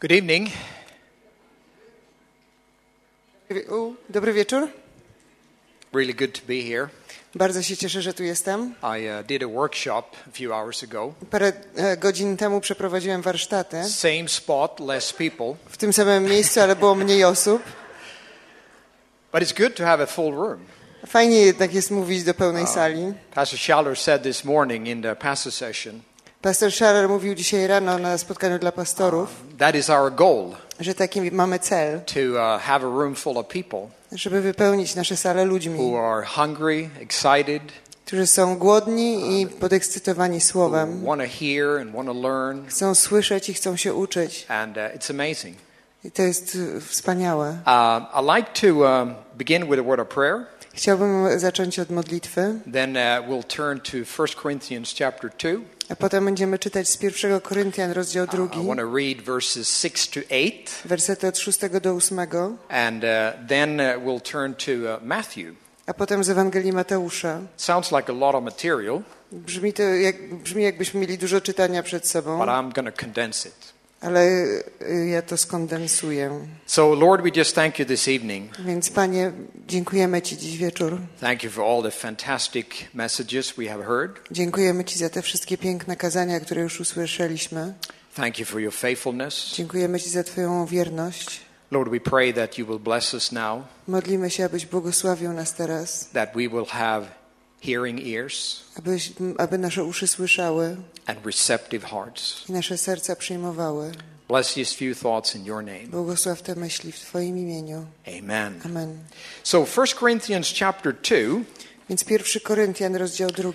Good evening. Dobry wieczór. Really good to be here. Bardzo się cieszę, że tu jestem. I did a workshop a few hours ago. Parę godzin temu przeprowadziłem warsztaty. Same spot, less people. W tym samym miejscu, ale było mniej osób. But it's good to have a full room. Fajnie jednak jest mówić do pełnej sali. Pastor Schaller said this morning in the pastor session. Pastor Schaller mówił dzisiaj rano na spotkaniu dla pastorów, That is our goal. że taki mamy cel, To have a room full of people żeby wypełnić nasze sale ludźmi, who are hungry, excited, którzy są głodni i podekscytowani who słowem. want to hear and want to learn. Chcą słyszeć i chcą się uczyć. And it's amazing. I to jest wspaniałe. I'd like to begin with a word of prayer. Chciałbym zacząć od modlitwy, Then we'll turn to 1 Corinthians chapter 2. a potem będziemy czytać z 1 Koryntian, rozdział 2, I want to read verses 6 to 8. wersety od 6 do 8, And then we'll turn to Matthew. a potem z Ewangelii Mateusza. Sounds like a lot of material, Brzmi jakbyśmy mieli dużo czytania przed sobą, but I'm going to condense it. ale ja to skondensuję. So, Lord, we just thank you this evening. Więc Panie, dziękujemy Ci dziś wieczór. Thank you for all the fantastic messages we have heard. Dziękujemy Ci za te wszystkie piękne kazania, które już usłyszeliśmy. Thank you for your faithfulness. Dziękujemy Ci za Twoją wierność. Lord, we pray that you will bless us now, Modlimy się, abyś błogosławił nas teraz, that we will have hearing ears aby nasze uszy słyszały and receptive hearts. i nasze serca przyjmowały. Bless these few thoughts in your name. Błogosław te myśli w Twoim imieniu. Amen. Amen. So 1 Corinthians chapter 2, Więc 1 Koryntian, rozdział 2.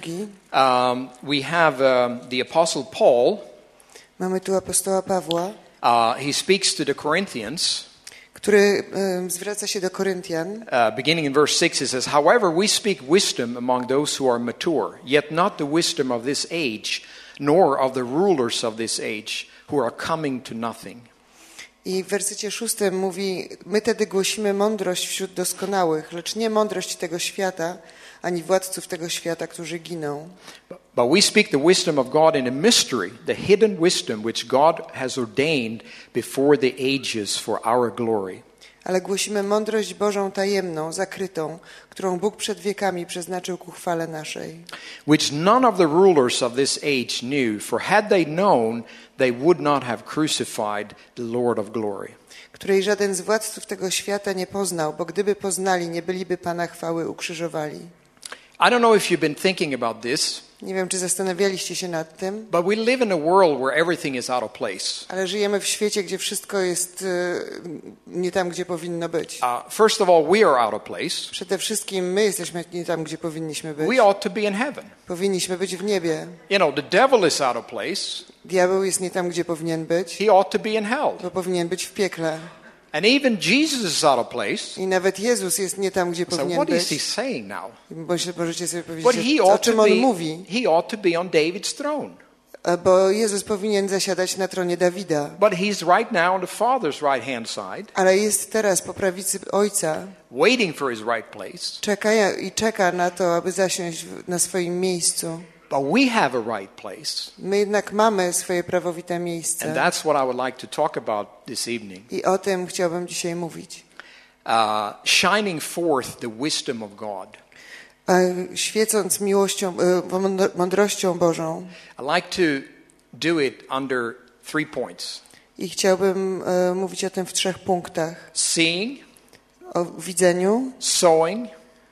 we have the Apostle Paul. Mamy tu apostoła Pawła, He speaks to the Corinthians. który zwraca się do Koryntian. Beginning in verse 6, it says, However, we speak wisdom among those who are mature, yet not the wisdom of this age, nor of the rulers of this age, who are coming to nothing. I w wersecie 6 mówi: My tedy głosimy mądrość wśród doskonałych, lecz nie mądrość tego świata, ani władców tego świata, którzy giną. But we speak the wisdom of God in a mystery, the hidden wisdom which God has ordained before the ages for our glory. Ale głosimy mądrość Bożą tajemną, zakrytą, którą Bóg przed wiekami przeznaczył ku chwale naszej. Which none of the rulers of this age knew, for had they known, they would not have crucified the Lord of glory. Której żaden z władców tego świata nie poznał, bo gdyby poznali, nie byliby Pana chwały ukrzyżowali. I don't know if you've been thinking about this, Nie wiem, czy zastanawialiście się nad tym, but we live in a world where everything is out of place. ale żyjemy w świecie, gdzie wszystko jest nie tam, gdzie powinno być. First of all, we are out of place. Przede wszystkim my jesteśmy nie tam, gdzie powinniśmy być. We ought to be in heaven. Powinniśmy być w niebie. You know, the devil is out of place. Diabeł jest nie tam, gdzie powinien być, He ought to be in hell. bo powinien być w piekle. And even Jesus is out of place. I nawet Jezus jest nie tam, gdzie So powinien what is he być. saying now? Możecie sobie But powiedzieć, o czym on mówi. he ought to be on David's throne. Bo Jezus powinien zasiadać na tronie Dawida. But he's right now on the Father's right hand side, Ale jest teraz po prawicy Ojca. waiting for his right place. Czeka na to, aby zasiąść na swoim miejscu. But we have a right place. My jednak mamy swoje prawowite And miejsce. that's what I would like to talk about this evening. I o tym chciałbym dzisiaj mówić. Shining forth the wisdom of God. Świecąc miłością, mądrością Bożą. I like to do it under 3 points. I chciałbym mówić o tym w 3 punktach. Seeing, O widzeniu, sowing,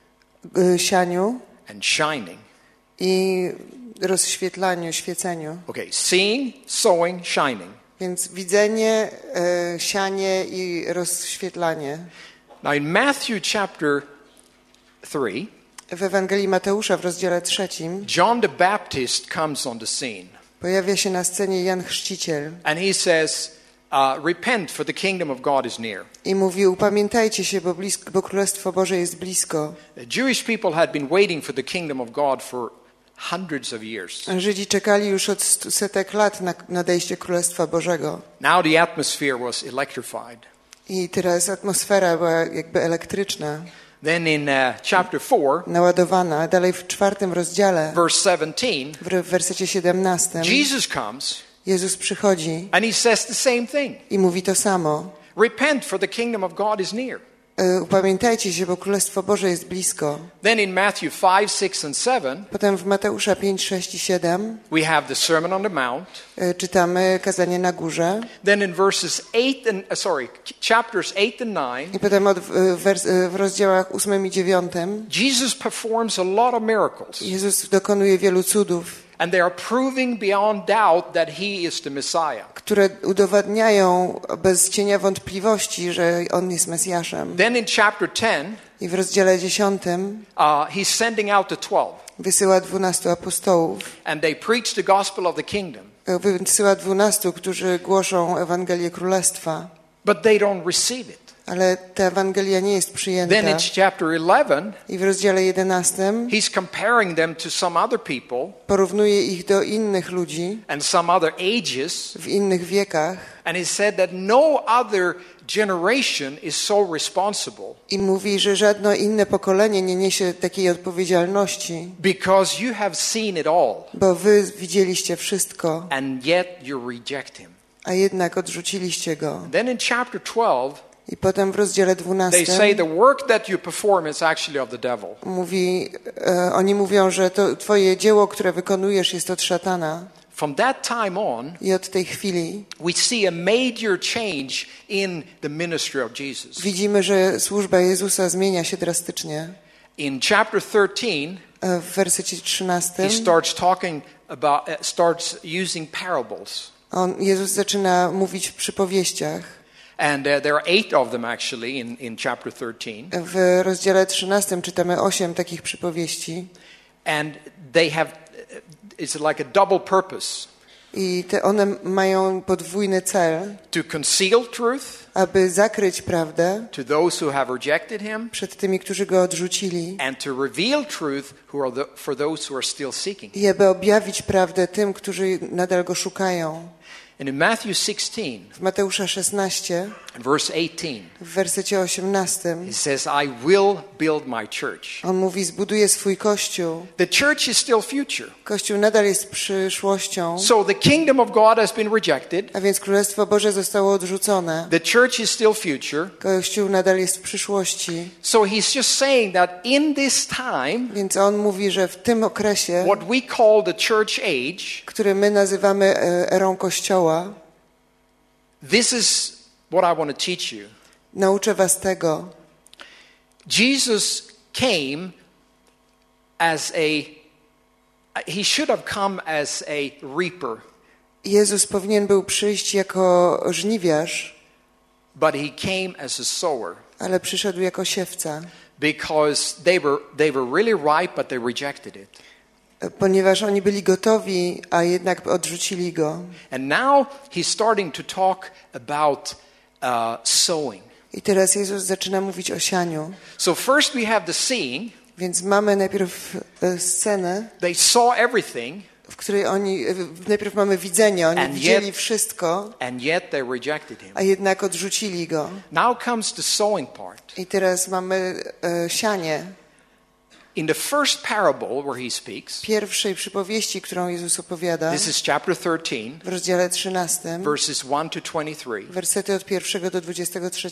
sianiu and shining. i rozświetlaniu, świeceniu. Okay, seeing, sowing, shining. Więc widzenie, sianie i rozświetlanie. Now in Matthew chapter 3, W Ewangelii Mateusza w rozdziale 3 John the Baptist comes on the scene. pojawia się na scenie Jan Chrzciciel And he says, repent for the kingdom of God is near. i mówi: upamiętajcie się, bo Królestwo Boże jest blisko. The Jewish people had been waiting for the kingdom of God for hundreds of years. Żydzi czekali już od setek lat na nadejście Królestwa Bożego. Now the atmosphere was electrified. I teraz atmosfera była jakby elektryczna. Then in chapter 4, naładowana. Dalej w 4 rozdziale, verse 17, w wersecie 17, Jesus comes Jezus przychodzi And he says the same thing. i mówi to samo. Repent, for the kingdom of God is near. Upamiętajcie się, bo Królestwo Boże jest blisko. Then in Matthew 5, 6, and 7, Potem w Mateusza 5, 6 i 7 we have the Sermon on the Mount. czytamy kazanie na górze. Then in chapters 8 and 9, I potem w rozdziałach 8 i 9 Jesus performs a lot of miracles. Jezus dokonuje wielu cudów, And they are proving beyond doubt that he is the Messiah. które udowadniają bez cienia wątpliwości, że On jest Mesjaszem. Then in chapter 10, I w rozdziale 10 he's sending out the 12. wysyła 12 apostołów. And they preach the gospel of the kingdom. Wysyła 12, którzy głoszą Ewangelię Królestwa. But they don't receive it. Ale ta Ewangelia nie jest przyjęta. Then in chapter 11, I w rozdziale 11 he's comparing them to some other people porównuje ich do innych ludzi and some other ages. w innych wiekach And he said that no other generation is so responsible i mówi, że żadne inne pokolenie nie niesie takiej odpowiedzialności, because you have seen it all bo wy widzieliście wszystko, and yet you reject him. a jednak odrzuciliście go. Then in chapter 12, I potem w rozdziale they 12 say the work that you perform is actually of the devil. oni mówią, że to twoje dzieło, które wykonujesz, jest od szatana. From that time on, I od tej chwili we see a major change in the ministry of Jesus. widzimy, że służba Jezusa zmienia się drastycznie. In chapter 13, W wersecie 13 he starts using parables. Jezus zaczyna mówić w przypowieściach. And there are 8 of them actually in chapter 13. W rozdziale 13 czytamy 8 takich przypowieści. And they have, it's like a double purpose. I one mają podwójny cel, To conceal truth aby zakryć prawdę to those who have rejected him, przed tymi, którzy go odrzucili, and to reveal truth for those who are still seeking. i aby objawić prawdę tym, którzy nadal go szukają. And in Matthew 16, W Mateusza 16, verse 18, w wersecie 18, he says, I will build my church. on mówi, zbuduje swój Kościół. The church is still future. Kościół nadal jest przyszłością, So the kingdom of God has been rejected. a więc Królestwo Boże zostało odrzucone. The church is still future. Kościół nadal jest w przyszłości. So he's just saying that in this time, Więc on mówi, że w tym okresie, what we call the church age, który my nazywamy erą Kościoła, this is what I want to teach you. nauczę was tego. Jesus came as he should have come as a reaper, Jezus powinien był przyjść jako żniwiarz, but he came as a sower, ale przyszedł jako siewca, because they were really ripe, but they rejected it. ponieważ oni byli gotowi, a jednak odrzucili go. And now he's starting to talk about sowing. I teraz Jezus zaczyna mówić o sianiu. So first we have the seeing. Więc mamy najpierw scenę, They saw everything, w której najpierw mamy widzenie, oni And widzieli yet- wszystko, and yet they rejected him. a jednak odrzucili go. Now comes the sowing part. I teraz mamy sianie. In the first parable where he speaks, Pierwszej przypowieści, którą Jezus opowiada, this is chapter 13, w rozdziale 13, verses 1 to 23. wersety od 1 do 23,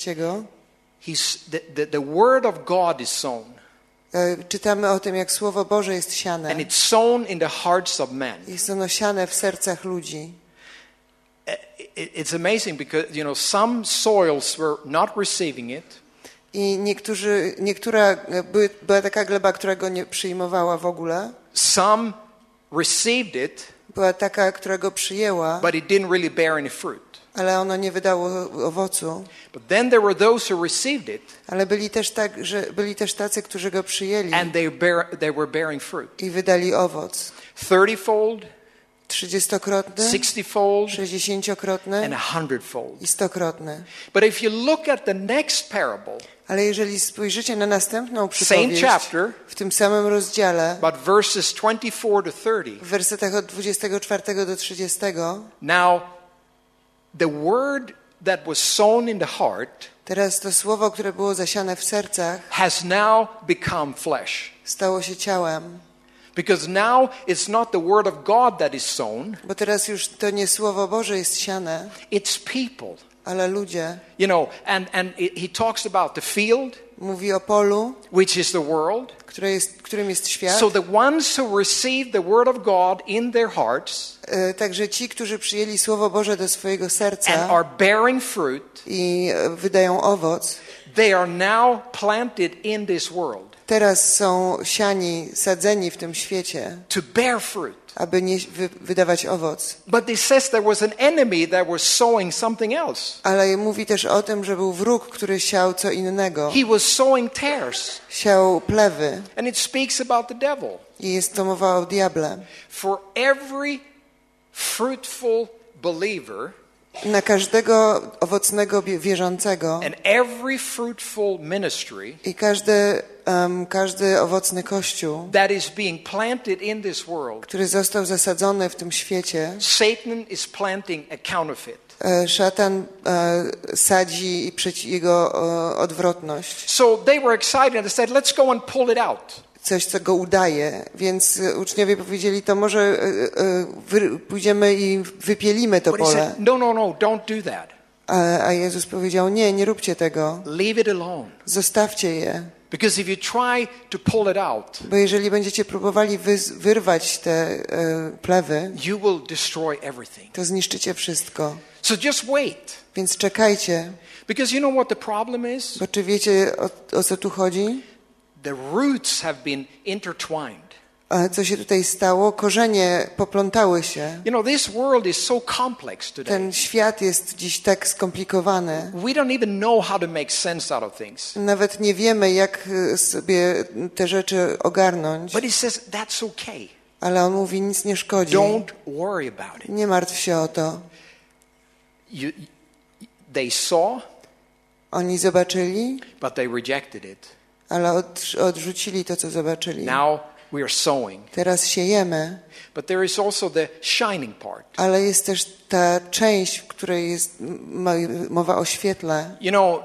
The word of God is sown, czytamy o tym, jak Słowo Boże jest siane. and it's sown in the hearts of men. Jest ono siane w sercach ludzi. It's amazing because, some soils were not receiving it, I była taka gleba, która go nie przyjmowała w ogóle. some received it, Była taka, która go przyjęła, but it didn't really bear any fruit. ale ono nie wydało owocu. But then there were those who received it, Ale byli też tacy, którzy go przyjęli and they were bearing fruit. i wydali owoc. 30-fold, 30-krotny, 60-fold, 60-krotny and 100-fold. i 100-krotny. But if you look at the next parable, Ale jeżeli spojrzycie na następną same przypowieść, chapter, w tym samym rozdziale, but verses 24 to 30, w wersetach od 24 do 30, now the word that was sown in the heart teraz to słowo, które było zasiane w sercach, has now become flesh. stało się ciałem. Because now it's not the word of God that is sown, Bo teraz już to nie Słowo Boże jest siane, it's people. ale ludzie. You know, and he talks about the field, Mówi o polu, which is the world. którym jest świat. So the ones who receive the word of God in their hearts Także ci, którzy przyjęli Słowo Boże do swojego and serca are bearing fruit, i wydają owoc, they are now planted in this world teraz są siani, sadzeni w tym świecie, to bear fruit. aby wydawać owoc. But it says there was an enemy that was sowing something else. Ale mówi też o tym, że był wróg, który siał co innego. He was sowing tares. Siał plewy. And it speaks about the devil. I jest to mowa o diable. For every fruitful believer Na każdego owocnego wierzącego and every fruitful ministry i każdy owocny kościół, that is being planted in this world, który został zasadzony w tym świecie, Satan is planting a counterfeit. szatan sadzi jego odwrotność. So they were excited and said, let's go and pull it out. Coś, co go udaje. Więc uczniowie powiedzieli, to może pójdziemy i wypielimy to But he pole. said, no, don't do that. A Jezus powiedział, nie róbcie tego. Leave it alone. Zostawcie je. Because if you try to pull it out, Bo jeżeli będziecie próbowali wyrwać te plewy, you will destroy everything. to zniszczycie wszystko. So just wait. Więc czekajcie. Because you know what the problem is? Bo czy wiecie, o co tu chodzi? The roots have been intertwined. A co się tutaj stało? Korzenie poplątały się. You know, this world is so complex today. Ten świat jest dziś tak skomplikowany. We don't even know how to make sense out of things. Nawet nie wiemy, jak sobie te rzeczy ogarnąć. But he says that's okay. Ale on mówi, nic nie szkodzi. Don't worry about it. Nie martw się o to. They saw, Oni zobaczyli, but they rejected it. ale odrzucili to, co zobaczyli. Now we are sowing. Teraz siejemy, But there is also the shining part. ale jest też ta część, w której jest mowa o świetle. You know,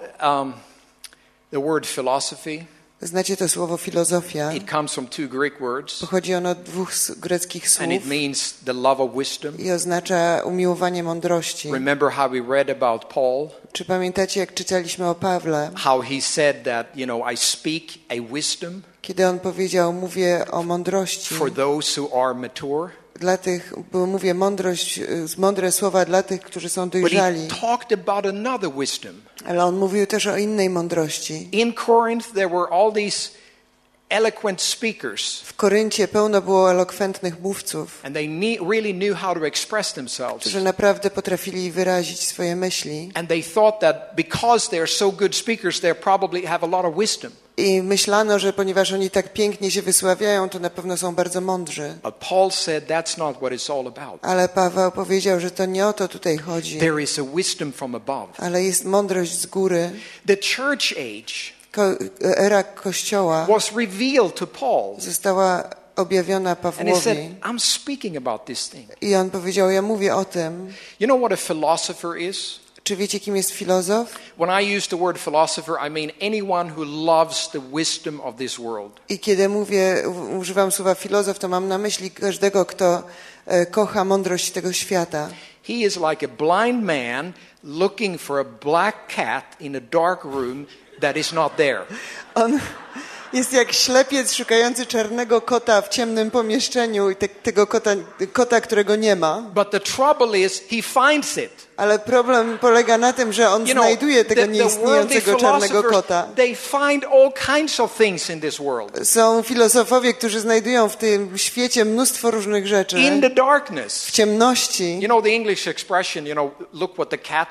the word philosophy, Znacie to słowo filozofia? it comes from two Greek words, Pochodzi ono od dwóch greckich słów and it means the love of wisdom. i oznacza umiłowanie mądrości. Remember how we read about Paul? Czy pamiętacie, jak czytaliśmy o Pawle? How he said that, you know, I speak a wisdom Kiedy on powiedział, mówię o mądrości for those who are mature. dla tych, bo mówię mądre słowa dla tych, którzy są But he dojrzali. talked about another wisdom. Ale on mówił też o innej mądrości. In Corinth, there were all these eloquent speakers, W Koryncie pełno było elokwentnych mówców, and they really knew how to express themselves. którzy naprawdę potrafili wyrazić swoje myśli. And they thought that because they are so good speakers, they probably have a lot of wisdom. I myślano, że ponieważ oni tak pięknie się wysławiają, to na pewno są bardzo mądrzy. But Paul said that's not what it's all about. Ale Paweł powiedział, że to nie o to tutaj chodzi, There is a wisdom from above. ale jest mądrość z góry. The church age Era Kościoła was revealed to Paul. została objawiona And he said, Pawłowi. I'm speaking about this thing. I on powiedział, ja mówię o tym. You know what a philosopher is? Czy wiecie, kim jest filozof? When I use the word philosopher, I mean anyone who loves the wisdom of this world. I kiedy używam słowa filozof, to mam na myśli każdego, kto kocha mądrość tego świata. He is like a blind man looking for a black cat in a dark room that is not there. On jest jak ślepiec szukający czarnego kota w ciemnym pomieszczeniu i tego kota, którego nie ma. But the trouble is he finds it. Ale problem polega na tym, że on znajduje tego nieistniejącego czarnego kota. They find all kinds of things in this world. Są filozofowie, którzy znajdują w tym świecie mnóstwo różnych rzeczy. In the darkness. W ciemności. You know the English expression, look what the cat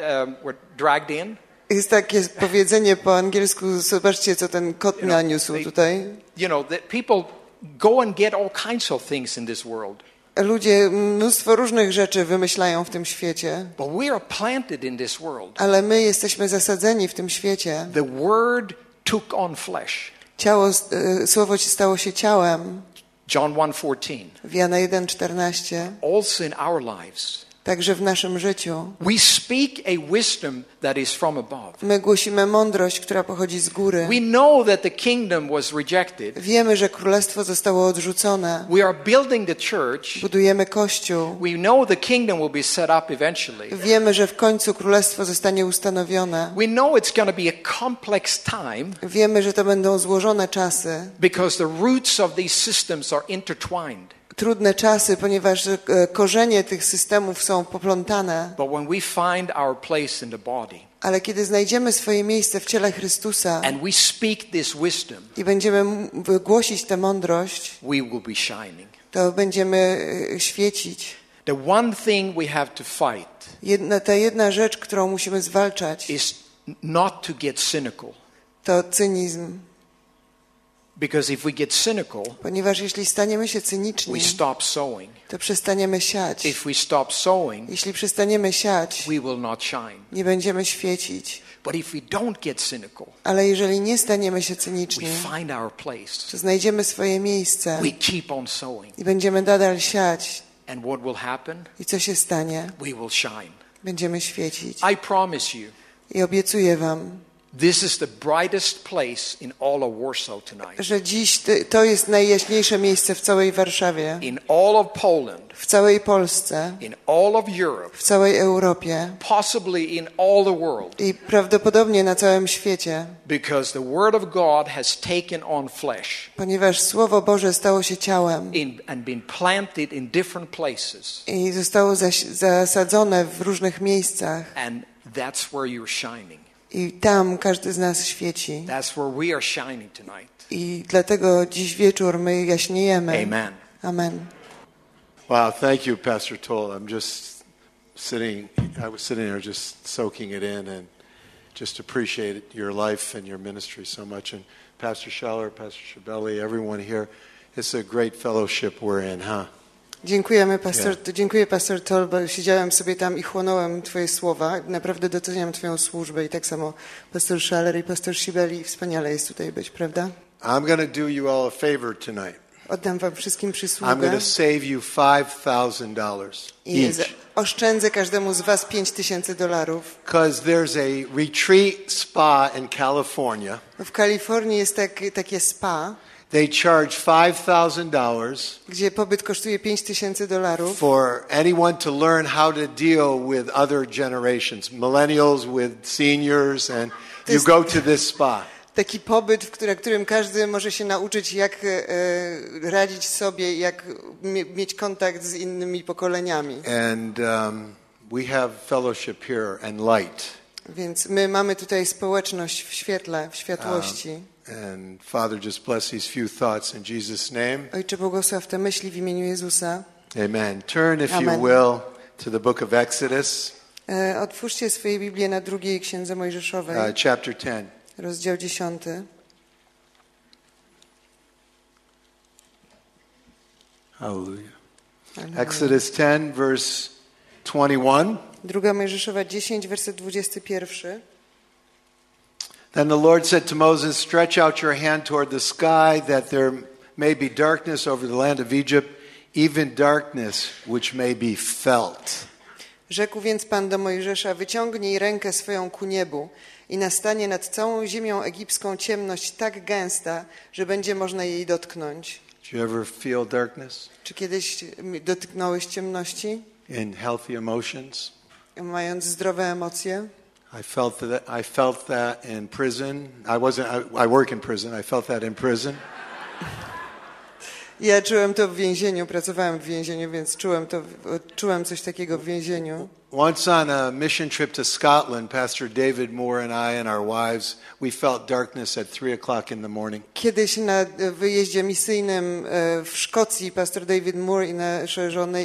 dragged in. Jest takie powiedzenie po angielsku, zobaczcie, co ten kot naniósł tutaj. That people go and get all kinds of things in this world. Ludzie mnóstwo różnych rzeczy wymyślają w tym świecie. But we are planted in this world. Ale my jesteśmy zasadzeni w tym świecie. The word took on flesh. Słowo stało się ciałem. John 1:14. W Jana 1:14. Also in our lives. Także w naszym życiu. We speak a wisdom that is from above. My głosimy mądrość, która pochodzi z góry. We know that the kingdom was rejected. Wiemy, że królestwo zostało odrzucone. We are building the church. Budujemy Kościół. We know the kingdom will be set up eventually. Wiemy, że w końcu królestwo zostanie ustanowione. We know it's going to be a complex time. Wiemy, że to będą złożone czasy. Because the roots of these systems are intertwined. Trudne czasy, ponieważ korzenie tych systemów są poplątane. But when we find our place in the body, Ale kiedy znajdziemy swoje miejsce w ciele Chrystusa and we speak this wisdom, i będziemy głosić tę mądrość, we will be shining. to będziemy świecić. The one thing we have to fight Ta jedna rzecz, którą musimy zwalczać, is not to get cynical. to cynizm. Because if we get cynical, Ponieważ jeśli staniemy się we cyniczni, stop sowing. to przestaniemy siać. If we stop sowing, Jeśli przestaniemy siać, we will not shine. nie będziemy świecić. But if we don't get cynical, Ale jeżeli nie staniemy się we cyniczni, find our place. to znajdziemy swoje miejsce We keep on sowing. i będziemy nadal siać. And what will happen? I co się stanie? We will shine. Będziemy świecić. I promise you, I obiecuję wam, this is the brightest place in all of Warsaw tonight. że dziś to jest najjaśniejsze miejsce w całej Warszawie, In all of Poland, w całej Polsce, in all of Europe, w całej Europie possibly in all the world, i prawdopodobnie na całym świecie, because the Word of God has taken on flesh ponieważ Słowo Boże stało się ciałem and been planted in different places. i zostało zasadzone w różnych miejscach And that's where you're shining. i tam każdy z nas świeci. That's where we are shining tonight. I dlatego dziś wieczór my jaśniejemy. Amen. Amen. Wow, thank you, Pastor Toll. I was sitting there just soaking it in and just appreciate your life and your ministry so much. And Pastor Scheller, Pastor Shabeli, everyone here, it's a great fellowship we're in, huh? Dziękuję pastor Toll, bo siedziałem sobie tam i chłonąłem Twoje słowa. Naprawdę doceniam Twoją służbę i tak samo pastor Schaller i pastor Sibeli. Wspaniale jest tutaj być, prawda? I'm going to do you all a favor tonight. Oddam wam wszystkim I'm przysługę going to save you $5,000 i each. oszczędzę każdemu z was $5,000. Because there's a retreat spa in California. W Kalifornii jest takie spa, They charge $5,000 gdzie pobyt kosztuje $5,000 for anyone to learn how to deal with other generations, millennials with seniors, and you go to this spa. Taki pobyt, na którym każdy może się nauczyć, jak radzić sobie, jak mieć kontakt z innymi pokoleniami. And we have fellowship here and light. Więc my mamy tutaj społeczność w świetle, w światłości. And Father, just bless these few thoughts in Jesus' name. Ojcze, błogosław te myśli w imieniu Jezusa. Amen. Turn, if Amen. you will, to the book of Exodus, Otwórzcie swoje Biblię na drugiej Księdze Mojżeszowej, chapter 10. rozdział 10. Hallelujah. Exodus 10, verse 21. Druga Mojżeszowa 10, werset 21. Then the Lord said to Moses, stretch out your hand toward the sky, that there may be darkness over the land of Egypt, even darkness which may be felt. Rzekł więc Pan do Mojżesza, wyciągnij rękę swoją ku niebu i nastanie nad całą ziemią egipską ciemność tak gęsta, że będzie można jej dotknąć. Did you ever feel darkness Czy kiedyś dotknąłeś ciemności, in healthy emotions? mając zdrowe emocje? I felt that in prison. I work in prison. I felt that in prison. Ja czułem to w więzieniu, pracowałem w więzieniu, więc czułem coś takiego w więzieniu. Once on a mission trip to Scotland, Pastor David Moore and I and our wives, we felt darkness at 3:00 in the morning. Kiedyś na wyjeździe misyjnym w Szkocji pastor David Moore i nasze żony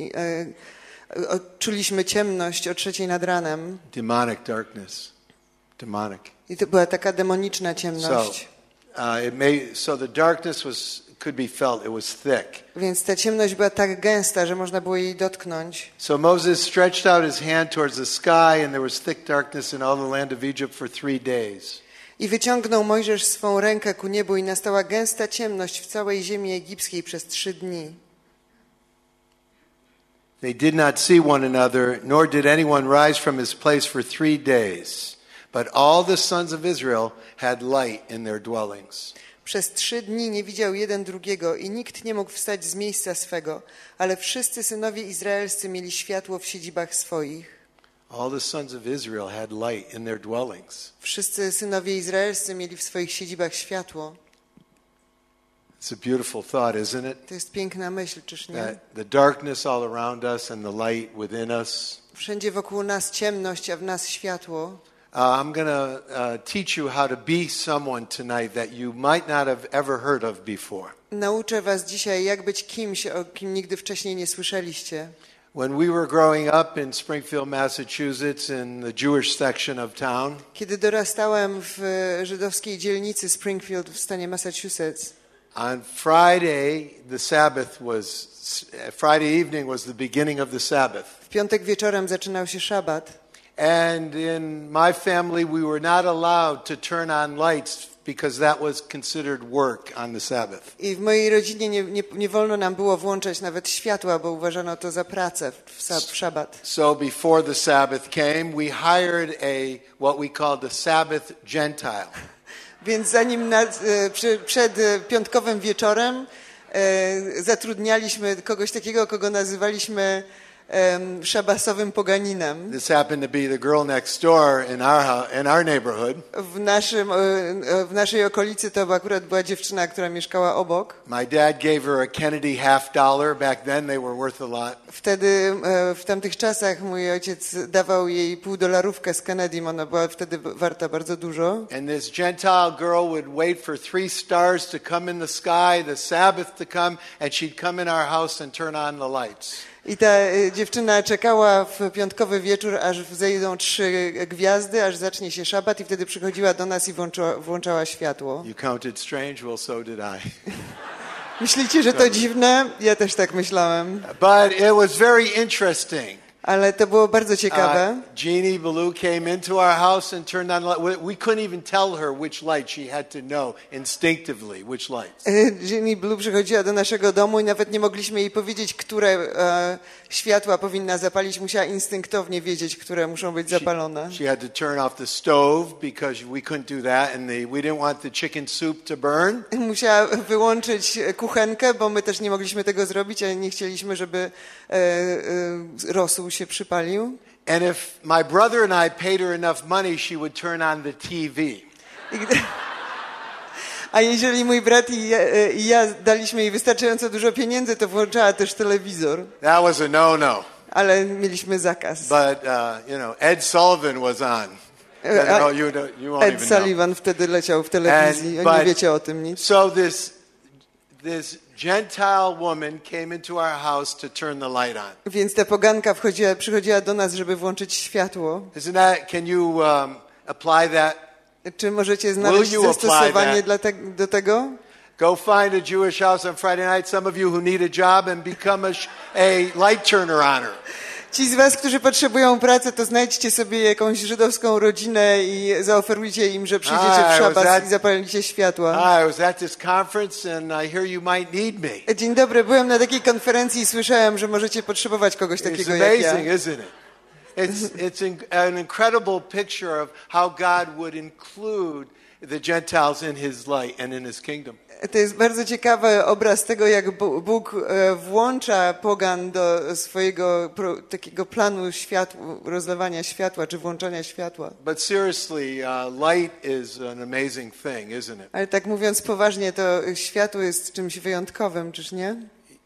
czuliśmy ciemność o 3:00 nad ranem. Demonic darkness. Demonic. I to była taka demoniczna ciemność. So the darkness could be felt. It was thick. Więc ta ciemność była tak gęsta, że można było jej dotknąć. So Moses stretched out his hand towards the sky, and there was thick darkness in all the land of Egypt for 3 days. I wyciągnął Mojżesz swą rękę ku niebu i nastała gęsta ciemność w całej ziemi egipskiej przez 3 dni. They did not see one another, nor did anyone rise from his place for 3 days. But all the sons of Israel had light in their dwellings. Przez 3 dni nie widział jeden drugiego i nikt nie mógł wstać z miejsca swego, ale wszyscy synowie izraelscy mieli światło w siedzibach swoich. All the sons of Israel had light in their dwellings. Wszyscy synowie izraelscy mieli w swoich siedzibach światło. It's a beautiful thought, isn't it? To jest piękna myśl, czyż nie? That the darkness all around us and the light within us. Wszędzie wokół nas ciemność, a w nas światło. I'm going to teach you how to be someone tonight that you might not have ever heard of before. Nauczę was dzisiaj, jak być kimś, o kim nigdy wcześniej nie słyszeliście. When we were growing up in Springfield, Massachusetts, in the Jewish section of town, Kiedy dorastałem w żydowskiej dzielnicy Springfield w stanie Massachusetts, on Friday, the Sabbath was, Friday evening was the beginning of the Sabbath. w piątek wieczorem zaczynał się szabat. And in my family, we were not allowed to turn on lights because that was considered work on the Sabbath. I w mojej rodzinie nie wolno nam było włączać nawet światła, bo uważano to za pracę w szabat. So before the Sabbath came, we hired what we called a Sabbath Gentile. Więc zanim przed piątkowym wieczorem zatrudnialiśmy kogoś takiego, kogo nazywaliśmy szabasowym poganinem. This happened to be the girl next door in our neighborhood. W naszej okolicy to akurat była dziewczyna, która mieszkała obok. My dad gave her a Kennedy $50. Back then they were worth a lot. Wtedy, w tamtych czasach mój ojciec dawał jej $0,50 z Kennedy, ona była wtedy warta bardzo dużo. And this Gentile girl would wait for 3 stars to come in the sky, the Sabbath to come, and she'd come in our house and turn on the lights. I ta dziewczyna czekała w piątkowy wieczór, aż wzejdą 3 gwiazdy, aż zacznie się szabat i wtedy przychodziła do nas i włączała światło. You counted strange? Well, so did I. Myślicie, że to dziwne? Ja też tak myślałem. But it was very interesting. Ale to było bardzo ciekawe. Jeannie Ballou came into our house and turned on light. We couldn't even tell her which light. She had to know instinctively which lights. Jeannie Ballou przychodziła do naszego domu i nawet nie mogliśmy jej powiedzieć, które światła powinna zapalić. Musiała instynktownie wiedzieć, które muszą być zapalone. She had to turn off the stove because we couldn't do that, and we didn't want the chicken soup to burn. Musiała wyłączyć kuchenkę, bo my też nie mogliśmy tego zrobić, a nie chcieliśmy, żeby rosół się przypalił. And if my brother and I paid her enough money, she would turn on the TV. A jeżeli mój brat i ja daliśmy jej wystarczająco dużo pieniędzy, to włączała też telewizor. That was a no-no. Ale mieliśmy zakaz. But Ed Sullivan was on. You won't Ed even Sullivan know. wtedy leciał w telewizji. Nie wiecie o tym nic. So this Gentile woman came into our house to turn the light on. Więc ta poganka przychodziła do nas, żeby włączyć światło. Can you apply that? Czy możecie znaleźć zastosowanie do tego? Go find a Jewish house on Friday night, some of you who need a job, and become a light turner on her. Ci z was, którzy potrzebują pracy, to znajdźcie sobie jakąś żydowską rodzinę i zaoferujcie im, że przyjdziecie w szabat i zapalicie światła. I was at this conference and I hear you might need me. Dzień dobry, byłem na takiej konferencji i słyszałem, że możecie potrzebować kogoś takiego jak ja. It's amazing, isn't it? It's an incredible picture of how God would include the Gentiles in His light and in His kingdom. To jest bardzo ciekawy obraz tego, jak Bóg włącza pogan do swojego takiego planu rozlewania światła, czy włączania światła. But seriously, light is an amazing thing, isn't it? Ale tak mówiąc poważnie, to światło jest czymś wyjątkowym, czyż nie?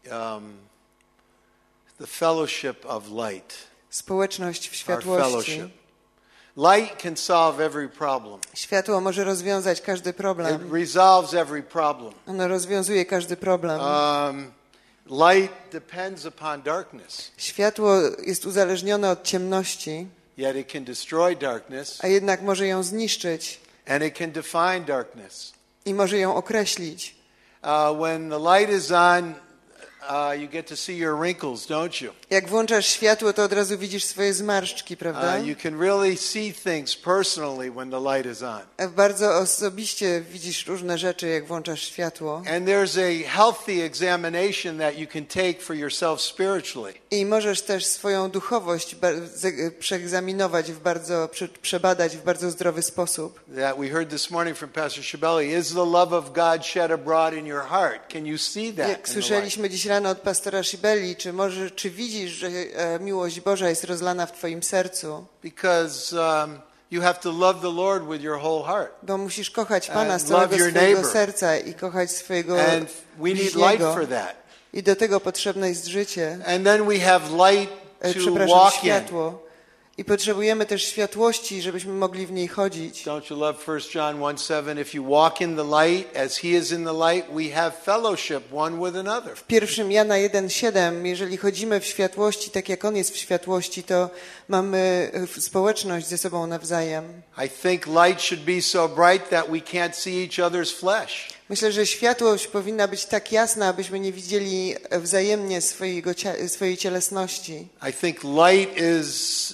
The fellowship of light. Społeczność w światłości. Light can solve every problem. Światło może rozwiązać każdy problem. It resolves every problem. Ono rozwiązuje każdy problem. Light depends upon darkness. Światło jest uzależnione od ciemności. Yet it can destroy darkness. A jednak może ją zniszczyć. And it can define darkness. I może ją określić. When the light is on, you get to see your wrinkles, don't you? Jak włączasz światło, to od razu widzisz swoje zmarszczki, prawda? You can really see things personally when the light is on. Bardzo osobiście widzisz różne rzeczy, jak włączasz światło. And there's a healthy examination that you can take for yourself spiritually. I możesz też swoją duchowość przeegzaminować, przebadać w bardzo zdrowy sposób. That we heard this morning from Pastor Shibeli, is the love of God shed abroad in your heart? Can you see that? Jak słyszeliśmy dziś rano od pastora Shibeli, czy widzisz, że miłość Boża jest rozlana w twoim sercu? Because you have to love the Lord with your whole heart. Bo musisz kochać Pana z całego swojego serca i kochać swojego And we need light for that. I do tego potrzebne jest życie. And then we have light to walk in. Światło. I potrzebujemy też światłości, żebyśmy mogli w niej chodzić. Don't you love 1 John 1:7? If you walk in the light as he is in the light, we have fellowship one with another. W 1 Jana 1:7, jeżeli chodzimy w światłości, tak jak on jest w światłości, to mamy społeczność ze sobą nawzajem. I think light should be so bright that we can't see each other's flesh. Myślę, że światłość powinna być tak jasna, abyśmy nie widzieli wzajemnie swojej cielesności. I think light is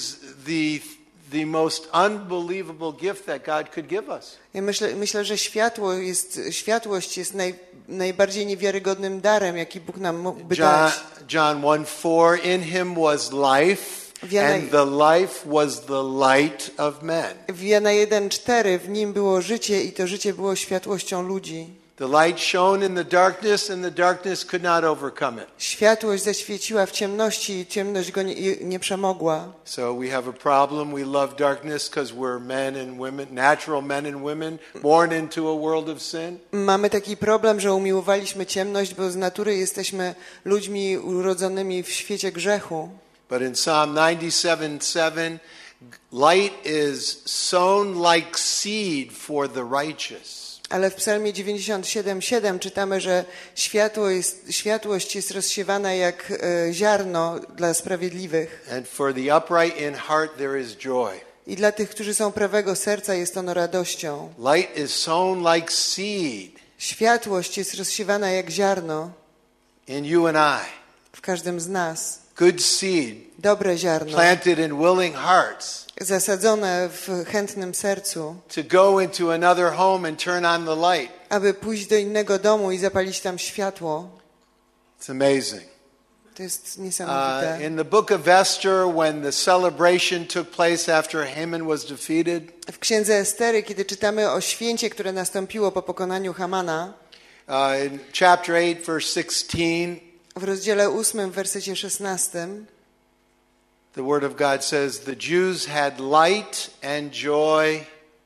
the most unbelievable gift that God could give us. Ja myślę, że światłość jest najbardziej niewiarygodnym darem, jaki Bóg nam mógłby dać. John 1:4, in him was life, and the life was the light of men. W Jana 1:4 w nim było życie i to życie było światłością ludzi. The light shone in the darkness and the darkness could not overcome it. Światłość zaświeciła w ciemności i ciemność go nie przemogła. So we have a problem. We love darkness because we're men and women, natural men and women born into a world of sin. Mamy taki problem, że umiłowaliśmy ciemność, bo z natury jesteśmy ludźmi urodzonymi w świecie grzechu. But in Psalm 97:7, light is sown like seed for the righteous. Ale w Psalmie 97:7 czytamy, że światłość jest rozsiewana jak ziarno dla sprawiedliwych. And for the upright in heart there is joy. I dla tych, którzy są prawego serca, jest ono radością. Light is sown like seed. Światłość jest rozsiewana jak ziarno. In you and I. W każdym z nas. Good seed. Dobre ziarno. Planted in willing hearts. Zasadzone w chętnym sercu. To go into another home and turn on the light. Aby pójść do innego domu i zapalić tam światło. It's amazing. To jest niesamowite. In the book of Esther, when the celebration took place after Haman was defeated. W księdze Estery, kiedy czytamy o święcie, które nastąpiło po pokonaniu Hamana. In chapter 8, verse 16. W rozdziale 8, w wersecie 16. The word of God says, the Jews had light and joy.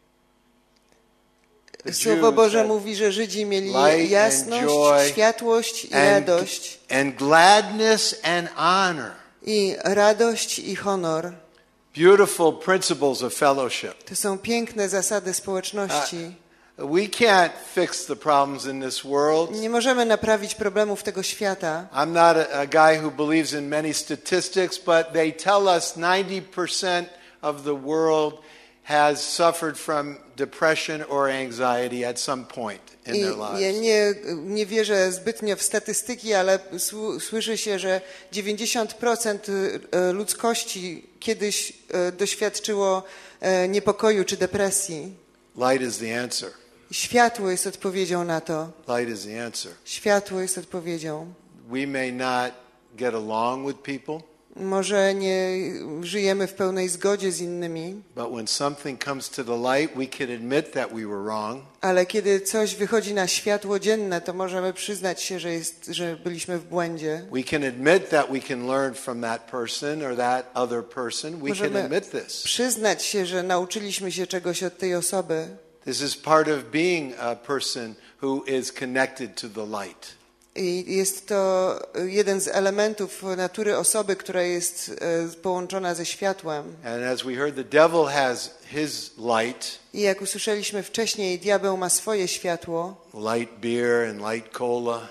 Słowo Boże mówi, że Żydzi mieli jasność, światłość i radość. And gladness and honor. I radość i honor. Beautiful principles of fellowship. To są piękne zasady społeczności. We can't fix the problems in this world. Nie możemy naprawić problemów tego świata. I'm not a guy who believes in many statistics, but they tell us 90% of the world has suffered from depression or anxiety at some point in their lives. Ja nie wierzę zbytnio w statystyki, ale słyszy się, że 90% ludzkości kiedyś doświadczyło niepokoju czy depresji. Light is the answer. Światło jest odpowiedzią na to. Light is the answer. Światło jest odpowiedzią. We may not get along with people. Może nie żyjemy w pełnej zgodzie z innymi. But when something comes to the light, we can admit that we were wrong. Ale kiedy coś wychodzi na światło dzienne, to możemy przyznać się, że byliśmy w błędzie. We can admit that we can learn from that person or that other person. We can admit this. Przyznać się, że nauczyliśmy się czegoś od tej osoby. This is part of being a person who is connected to the light. I jest to jeden z elementów natury osoby, która jest połączona ze światłem. And as we heard, the devil has his light. I jak usłyszeliśmy wcześniej, diabeł ma swoje światło. Light beer and light cola.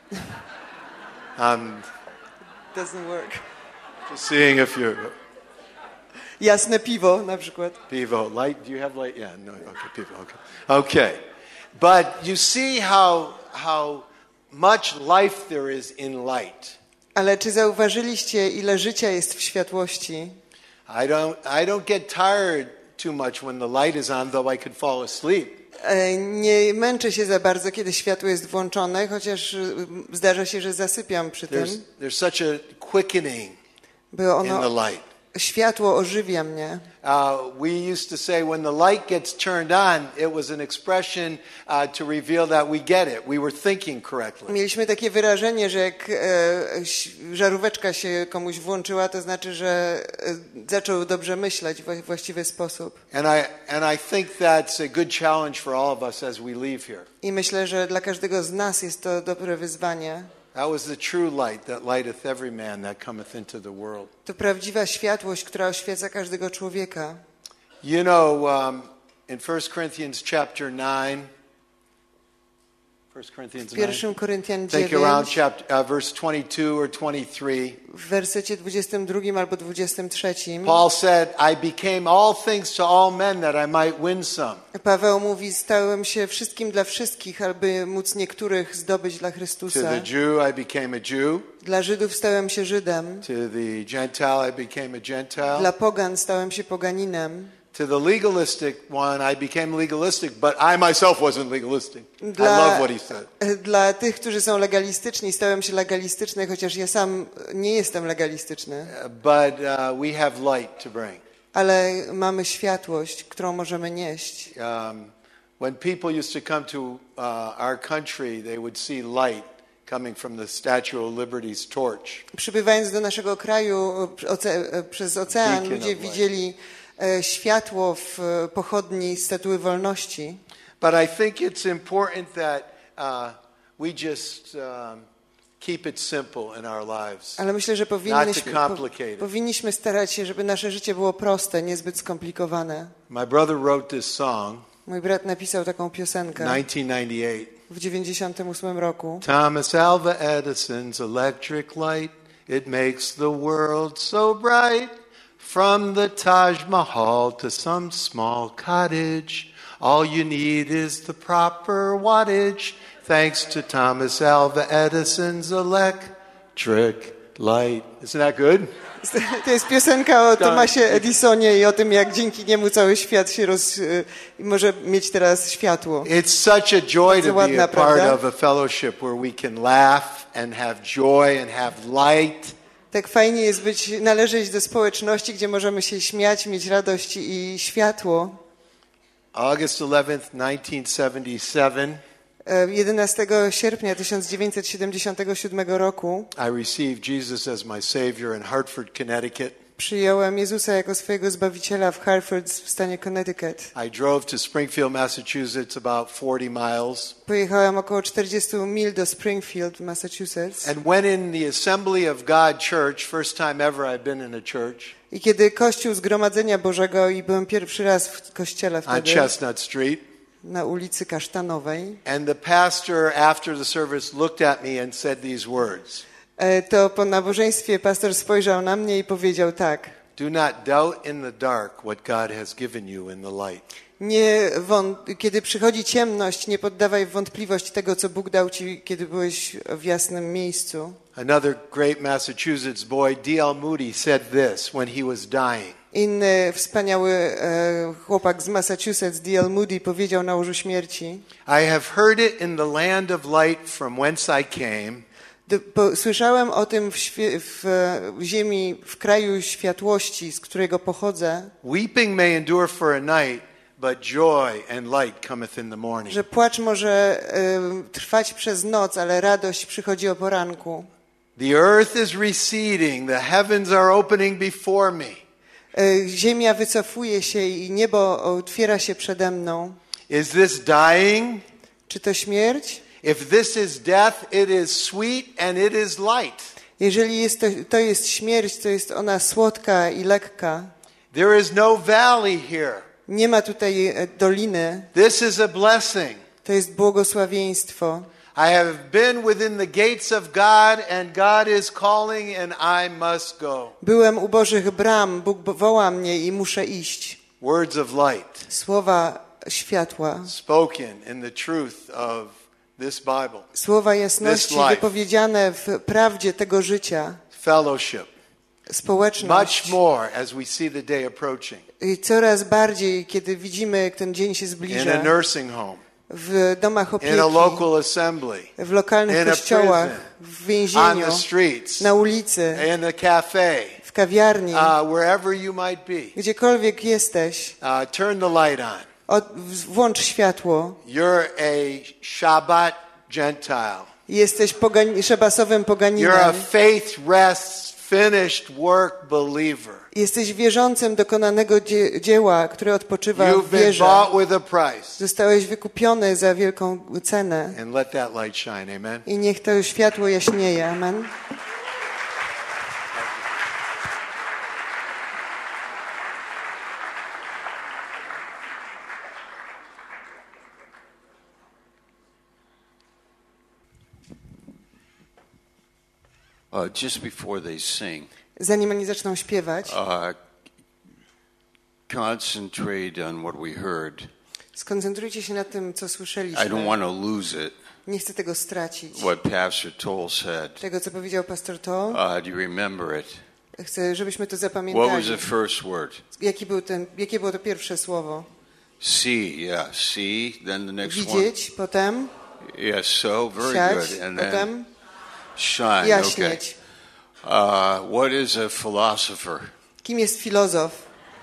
Doesn't work. Just seeing if you. Jasne piwo, na przykład. Pivo, light. Do you have light? Yeah, no. Okay, pivo. Okay. Okay, but you see how much life there is in light. Ale czy zauważyliście, ile życia jest w światłości? I don't get tired too much when the light is on, though I could fall asleep. Nie męczę się za bardzo, kiedy światło jest włączone, chociaż zdarza się, że zasypiam przy tym. There's such a quickening Bo in the light. Światło ożywia mnie. We used to say when the light gets turned on, it was an expression to reveal that we get it. We were thinking correctly. Mieliśmy takie wyrażenie, że jak żaróweczka się komuś włączyła, to znaczy, że zaczął dobrze myśleć w właściwy sposób. And I think that's a good challenge for all of us as we leave here. I myślę, że dla każdego z nas jest to dobre wyzwanie. That was the true light that lighteth every man that cometh into the world. To prawdziwa światłość, która oświeca każdego człowieka. You know, in 1 Corinthians chapter 9, 1 Corinthians 9, 1 Koryntian think around 9, verse 22 or 23. w wersecie 22 albo 23. Paul said, I became all things to all men that I might win some. Paweł mówi, stałem się wszystkim dla wszystkich, aby móc niektórych zdobyć dla To Chrystusa. the Jew I became a Jew. Dla Żydów stałem się Żydem. To the Gentile I became a Gentile. Dla pogan stałem się poganinem. To the legalistic one I became legalistic, but I myself wasn't legalistic. I love what he said. Dla tych, którzy są legalistyczni, stałem się legalistyczny, chociaż ja sam nie jestem legalistyczny. But we have light to bring. Ale mamy światłość, którą możemy nieść. When people used to come to our country, they would see light coming from the Statue of Liberty's torch. Przybywając do naszego kraju przez ocean, ludzie widzieli światło w pochodni Statuły Wolności. But I think it's important that we just keep it simple in our lives. Ale myślę, że powinniśmy starać się, żeby nasze życie było proste, niezbyt skomplikowane. My brother wrote this song. Mój brat napisał taką piosenkę 1998. w 98 roku. Thomas Alva Edison's electric light, it makes the world so bright. From the Taj Mahal to some small cottage, all you need is the proper wattage. Thanks to Thomas Alva Edison's electric light. Isn't that good? To jest piosenka o Thomasie Edisonie i o tym, jak dzięki niemu cały świat się może mieć teraz światło. It's such a joy to be a part of a fellowship where we can laugh and have joy and have light. Tak fajnie jest należeć do społeczności, gdzie możemy się śmiać, mieć radość i światło. August 11th, 1977. 11 sierpnia 1977 roku I received Jesus as my Savior in Hartford, Connecticut. Przyjąłem Jezusa jako swojego Zbawiciela w Hartford w stanie Connecticut. I drove to Springfield, Massachusetts, about 40 miles. Pojechałem około 40 mil do Springfield, Massachusetts. And when in the Assembly of God Church, first time ever I've been in a church. I kiedy Kościół Zgromadzenia Bożego i byłem pierwszy raz w kościele wtedy. On Chestnut Street. Na ulicy Kasztanowej. And the pastor after the service looked at me and said these words. To po nabożeństwie pastor spojrzał na mnie i powiedział tak. Do not doubt in the dark what God has given you in the light. Kiedy przychodzi ciemność, nie poddawaj w wątpliwość tego, co Bóg dał ci, kiedy byłeś w jasnym miejscu. Another great Massachusetts boy, D.L. Moody, said this when he was dying. Inny wspaniały chłopak z Massachusetts, D.L. Moody, powiedział na łożu śmierci. I have heard it in the land of light from whence I came. Słyszałem o tym w ziemi, w kraju światłości, z którego pochodzę. Weeping may endure for a night, but joy and light cometh in the morning. Że płacz może trwać przez noc, ale radość przychodzi o poranku. The earth is receding, the heavens are opening before me. Ziemia wycofuje się i niebo otwiera się przede mną. Is this dying? Czy to śmierć? If this is death, it is sweet and it is light. Jeżeli to jest śmierć, to jest ona słodka i lekka. There is no valley here. Nie ma tutaj doliny. This is a blessing. To jest błogosławieństwo. I have been within the gates of God and God is calling and I must go. Byłem u Bożych bram, Bóg woła mnie i muszę iść. Words of light. Słowa światła. Spoken in the truth of this Bible, słowa jasności this life, wypowiedziane w prawdzie tego życia, fellowship, społeczność. much more as we see the day approaching. I coraz bardziej, kiedy widzimy, jak ten dzień się In a zbliża, nursing home, w domach opieki, in a local assembly, w lokalnych in a kościołach, prison, w on więzieniu, the streets, na ulicy, in a cafe, w kawiarni, wherever you might be. gdziekolwiek jesteś, Turn the light on. Włącz światło. You're a Shabbat Gentile. Jesteś szabasowym You're a poganinem. faith rests, finished work believer. Jesteś wierzącym dokonanego dzieła, które odpoczywa You've w been wierze. bought with a price. Zostałeś wykupiony za wielką cenę. And let that light shine. Amen. I niech to światło jaśnieje. Amen. Just before they sing, Zanim oni zaczną śpiewać, concentrate on what we heard. skoncentrujcie się na tym, co I don't słyszeliśmy. want to lose it. Nie chcę tego stracić. What Pastor Toll said. Tego, co powiedział pastor Toll. Do you remember it? Chcę, żebyśmy to What was zapamiętali. the first word? Jakie było to pierwsze słowo? See, yeah, see. Then the next one. Widzieć, potem Yes, so very siać, good. And then potem shine. Okay. jaśnieć. What is a philosopher? Kim jest filozof?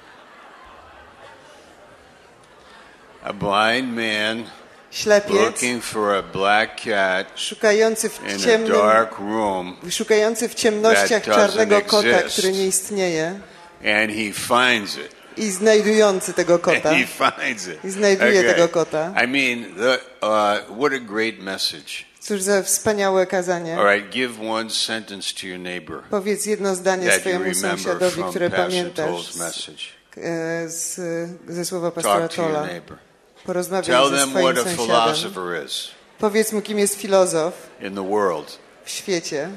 A blind man Ślepiec, looking for a black cat szukający w in a ciemnym, dark room, szukający w ciemnościach that doesn't czarnego kota, exist. który nie istnieje, and he finds it. i znajdujący tego kota. And he finds it. I znajduje tego kota. I mean, what a great message. Cóż za wspaniałe kazanie. All right, give one sentence to your neighbor Powiedz jedno zdanie that you swojemu remember sąsiadowi, from które Pastor pamiętasz Toll's message. ze słowa pastora Talk to your Tolla. neighbor. Porozmawiaj Tell ze them swoim what a sąsiadem. philosopher is Powiedz mu, kim jest filozof in the world. w świecie.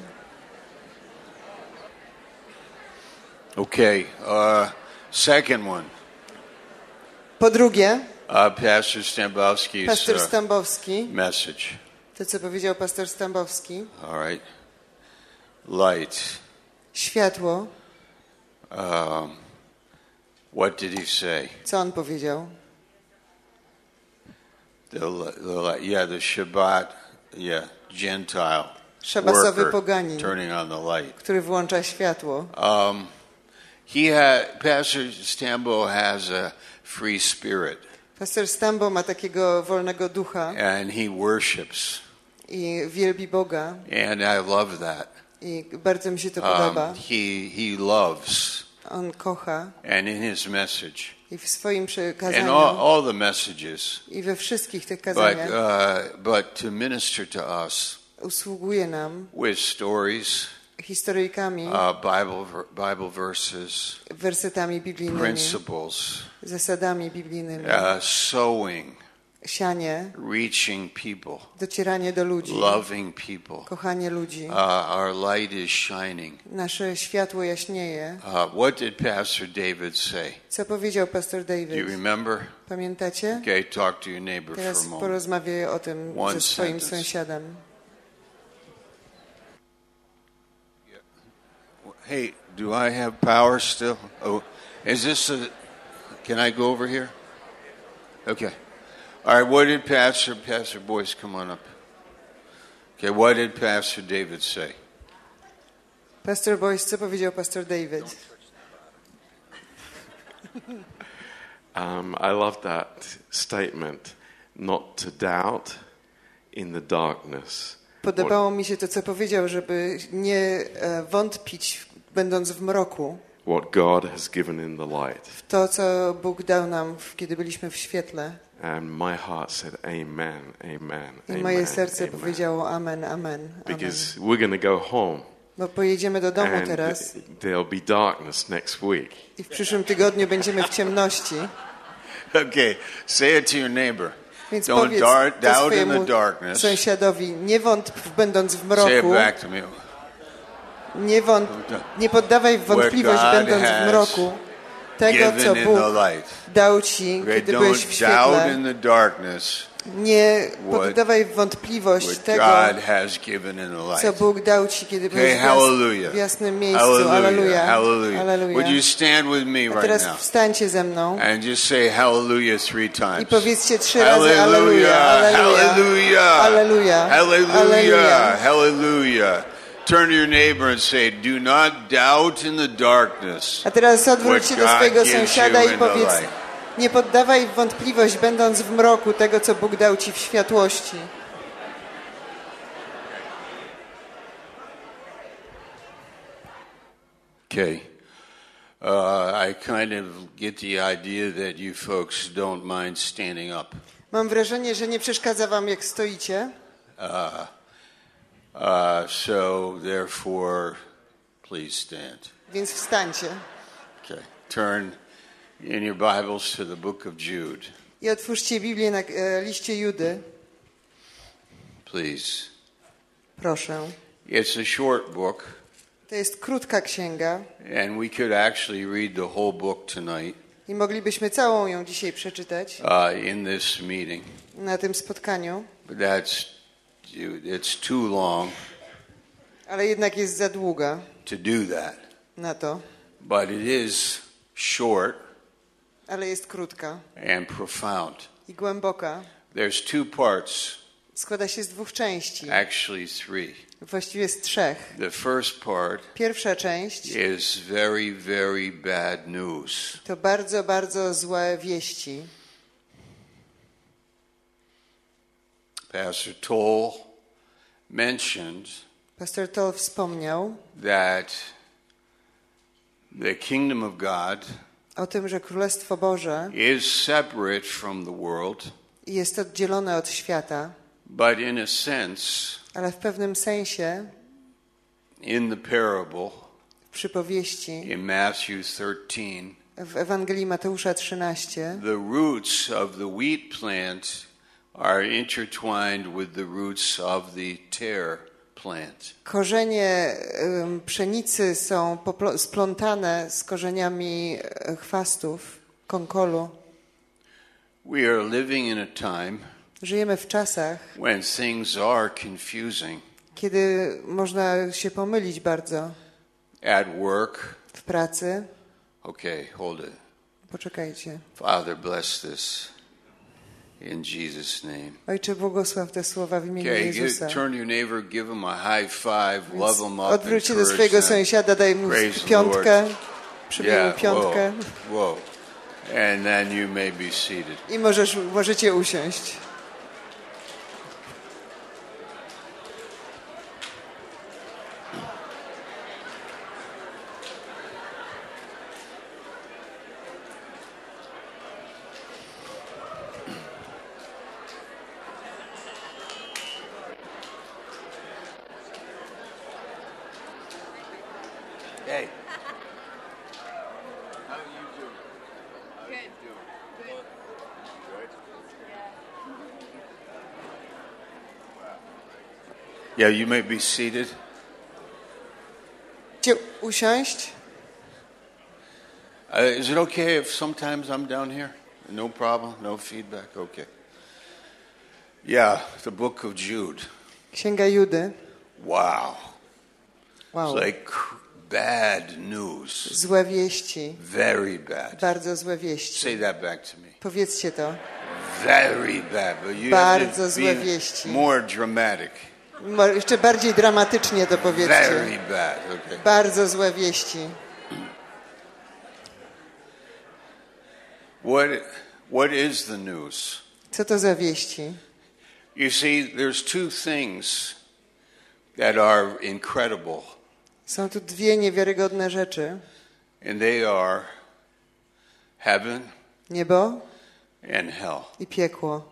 Okay, second one. Po drugie, Pastor Stambowski's pastor Stambowski, message. to co powiedział pastor Stambowski, All right. Light. światło, What did he say? co on powiedział? The Shabbat, Gentile Szabasowy worker poganin, turning on the light. który włącza światło. Pastor Stambo has a free spirit, Pastor Stambo ma takiego wolnego ducha and he worships, i wielbi Boga and I love that. i bardzo mi się to podoba. He loves, On kocha and in his message, i w swoim and przekazaniu all the messages, i we wszystkich tych kazaniach but to minister to us usługuje nam with stories, historyjkami, Bible verses, wersetami biblijnymi, principles, zasadami biblijnymi, sowing, sianie, reaching people, docieranie do ludzi, loving people. kochanie ludzi. Our light is shining. Nasze światło jaśnieje. What did Pastor David say? Co powiedział pastor Do you David? remember? Pamiętacie? Okay, talk to your neighbor for Teraz a moment. porozmawiaj o tym One ze swoim sentence. sąsiadem. Hey, do I have power still? Oh, is this can I go over here? Okay. All right, what did Pastor Boyce, come on up. Okay, what did Pastor David say? Pastor Boyce, co powiedział pastor David? I love that statement, not to doubt in the darkness. Podobało mi się to, co powiedział, żeby nie wątpić, będąc w mroku, What God has given in the light. w to, co Bóg dał nam, kiedy byliśmy w świetle. And my heart said, Amen, Amen, I Amen, moje serce amen. powiedziało amen, amen, amen. Because we're going to go home. Bo pojedziemy do domu And teraz there'll be darkness next week. i w przyszłym tygodniu będziemy w ciemności. Okay, say it to your neighbor. Więc Don't powiedz doubt to in swojemu the darkness. sąsiadowi, nie wątp, będąc w Say it mroku, back to me. nie poddawaj w wątpliwość, Where God będąc w has mroku, tego, co Given in Bóg the light. dał ci, Okay, kiedy byłeś w don't doubt świetle. in the darkness. Nie poddawaj w wątpliwość tego, co Bóg dał ci, kiedy byłeś w jasnym miejscu. Alleluja. Hallelujah. Would you stand with me A teraz right now? wstańcie ze mną And just say hallelujah 3 i times. powiedzcie 3 razy Alleluja. Hallelujah. Alleluja. Hallelujah. Hallelujah. Turn to your neighbor and say, do not doubt in the darkness. A teraz odwróć się do what swojego God gives sąsiada you i in the powiedz: light. nie poddawaj w wątpliwość, będąc w mroku, tego, co Bóg dał ci w światłości. Okay. I kind of get the idea that you folks don't mind standing up. Mam wrażenie, że nie przeszkadza wam, jak stoicie. So therefore, please stand. Więc wstańcie Okay. Turn in your Bibles to the book of Jude, i otwórzcie Biblię na liście Judy. please. Proszę. It's a short book, To jest krótka księga and we could actually read the whole book tonight i moglibyśmy całą ją dzisiaj przeczytać in this meeting. na tym spotkaniu, But it's too long ale jednak jest za długa to do that. na to, But it is short ale jest krótka and profound. i głęboka. There's 2 parts, Składa się z 2 części, actually 3. właściwie z 3. The first part Pierwsza część is very, very bad news. to bardzo, bardzo złe wieści. Pastor Toll mentioned Pastor Toll wspomniał that the kingdom of God o tym, że Królestwo Boże is separate from the world, jest oddzielone od świata, but in a sense, ale w pewnym sensie in the parable w przypowieści in Matthew 13, w Ewangelii Mateusza 13 the roots of the wheat plant are intertwined with the roots of the tare plant. korzenie pszenicy są splątane z korzeniami chwastów, konkolu. We are living in a time Żyjemy w czasach, when things are confusing. kiedy można się pomylić bardzo At work, w pracy. okay, hold it. Poczekajcie. Father, bless this in Jesus' name. Ojcze, błogosław te słowa w imieniu Okay, Jezusa. turn to your neighbor, give him a high five, love him up, Odwróć się do encourage swojego them. sąsiada, daj mu Praise the piątkę, Lord. przybij mu piątkę Whoa. And then you may be seated. i możecie usiąść. Hey. Yeah, you may be seated. Chcecie usiąść? Is it okay if sometimes I'm down here? No problem, no feedback, okay. Yeah, the book of Jude. Księga Judy. Wow. Wow. It's like bad news. Złe wieści. Very bad. Bardzo złe wieści. Say that back to me. Powiedzcie to. Very bad. But you Bardzo have to złe be wieści. more dramatic. Jeszcze bardziej dramatycznie to powiedzcie. Very bad. Okay. Bardzo złe wieści. What is the news? Co to za wieści? You see, there's 2 things that are incredible, Są tu 2 niewiarygodne rzeczy. and they are heaven Niebo and hell. i piekło.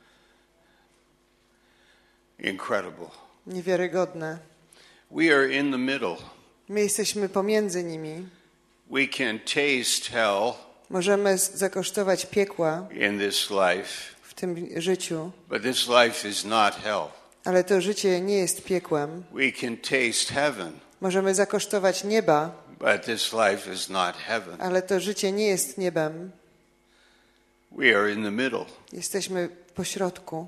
Incredible. Niewiarygodne. We are in the middle. My jesteśmy pomiędzy nimi. We can taste hell Możemy zakosztować piekła in this life, w tym życiu, but this life is not hell. ale to życie nie jest piekłem. We can taste heaven, Możemy zakosztować nieba, but this life is not heaven. ale to życie nie jest niebem. We are in the middle. Jesteśmy po środku.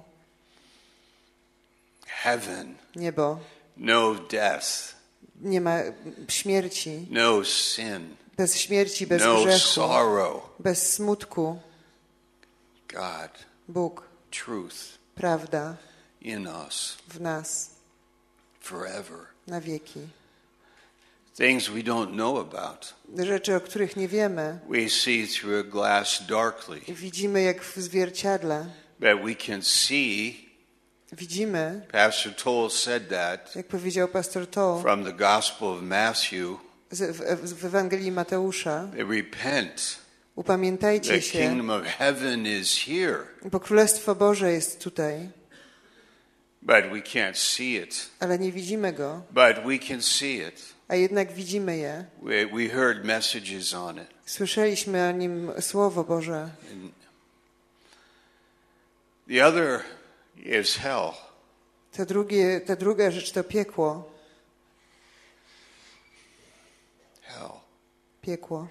Heaven. Niebo. No death. Nie ma śmierci. No sin. Bez śmierci, bez No grzechu. sorrow. Bez smutku. God. Bóg. Truth. Prawda. In us. W nas. Forever. Na wieki. Things we don't know about. Rzeczy, o których nie wiemy. We see through a glass darkly. Widzimy jak w zwierciadle. But we can see. Widzimy. Pastor Toll said that. Jak powiedział pastor Toll. From the Gospel of Matthew. W Ewangelii Mateusza. Repent. Upamiętajcie The się. kingdom of heaven is here. Bo Królestwo Boże jest tutaj. But we can't see it. Ale nie widzimy go. But we can see it. A jednak widzimy je. We heard messages on it. Słyszeliśmy o nim Słowo Boże. And the other is hell. Ta druga rzecz to piekło. Hell. Piekło.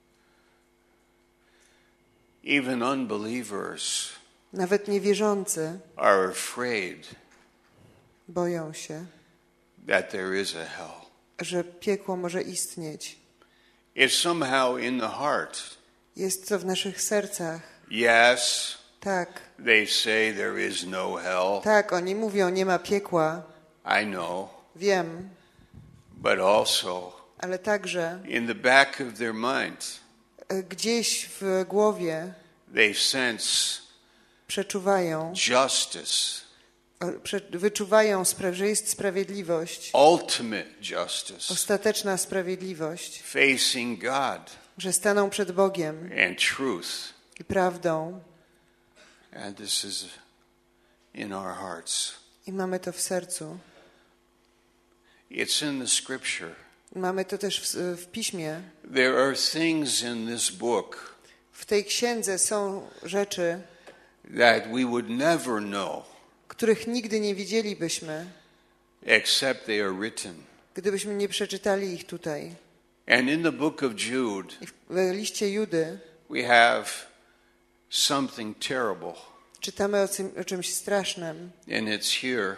Even unbelievers Nawet niewierzący are afraid boją się, that there is a hell. że piekło może istnieć. It's somehow in the heart. Jest to w naszych sercach. Yes, Tak, they say there is no hell. tak, oni mówią, nie ma piekła. I know. Wiem, But also ale także in the back of their mind, gdzieś w głowie they sense przeczuwają, justice, wyczuwają, że jest sprawiedliwość, ultimate justice, ostateczna sprawiedliwość, facing God że staną przed Bogiem and truth. i prawdą. And this is in our hearts. I mamy to w sercu. It's in the scripture. Mamy to też w Piśmie. There are things in this book W tej księdze są rzeczy, that we would never know których nigdy nie widzielibyśmy, except they are written. gdybyśmy nie przeczytali ich tutaj. And in the book of Jude, I w liście Judy we have something terrible. czytamy o czymś strasznym. And it's here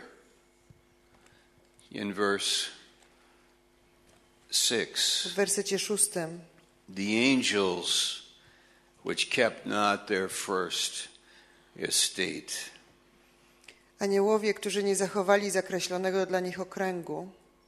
in verse 6. W wersecie 6. The angels which kept not their first estate. Aniołowie, którzy nie zachowali zakreślonego dla nich okręgu.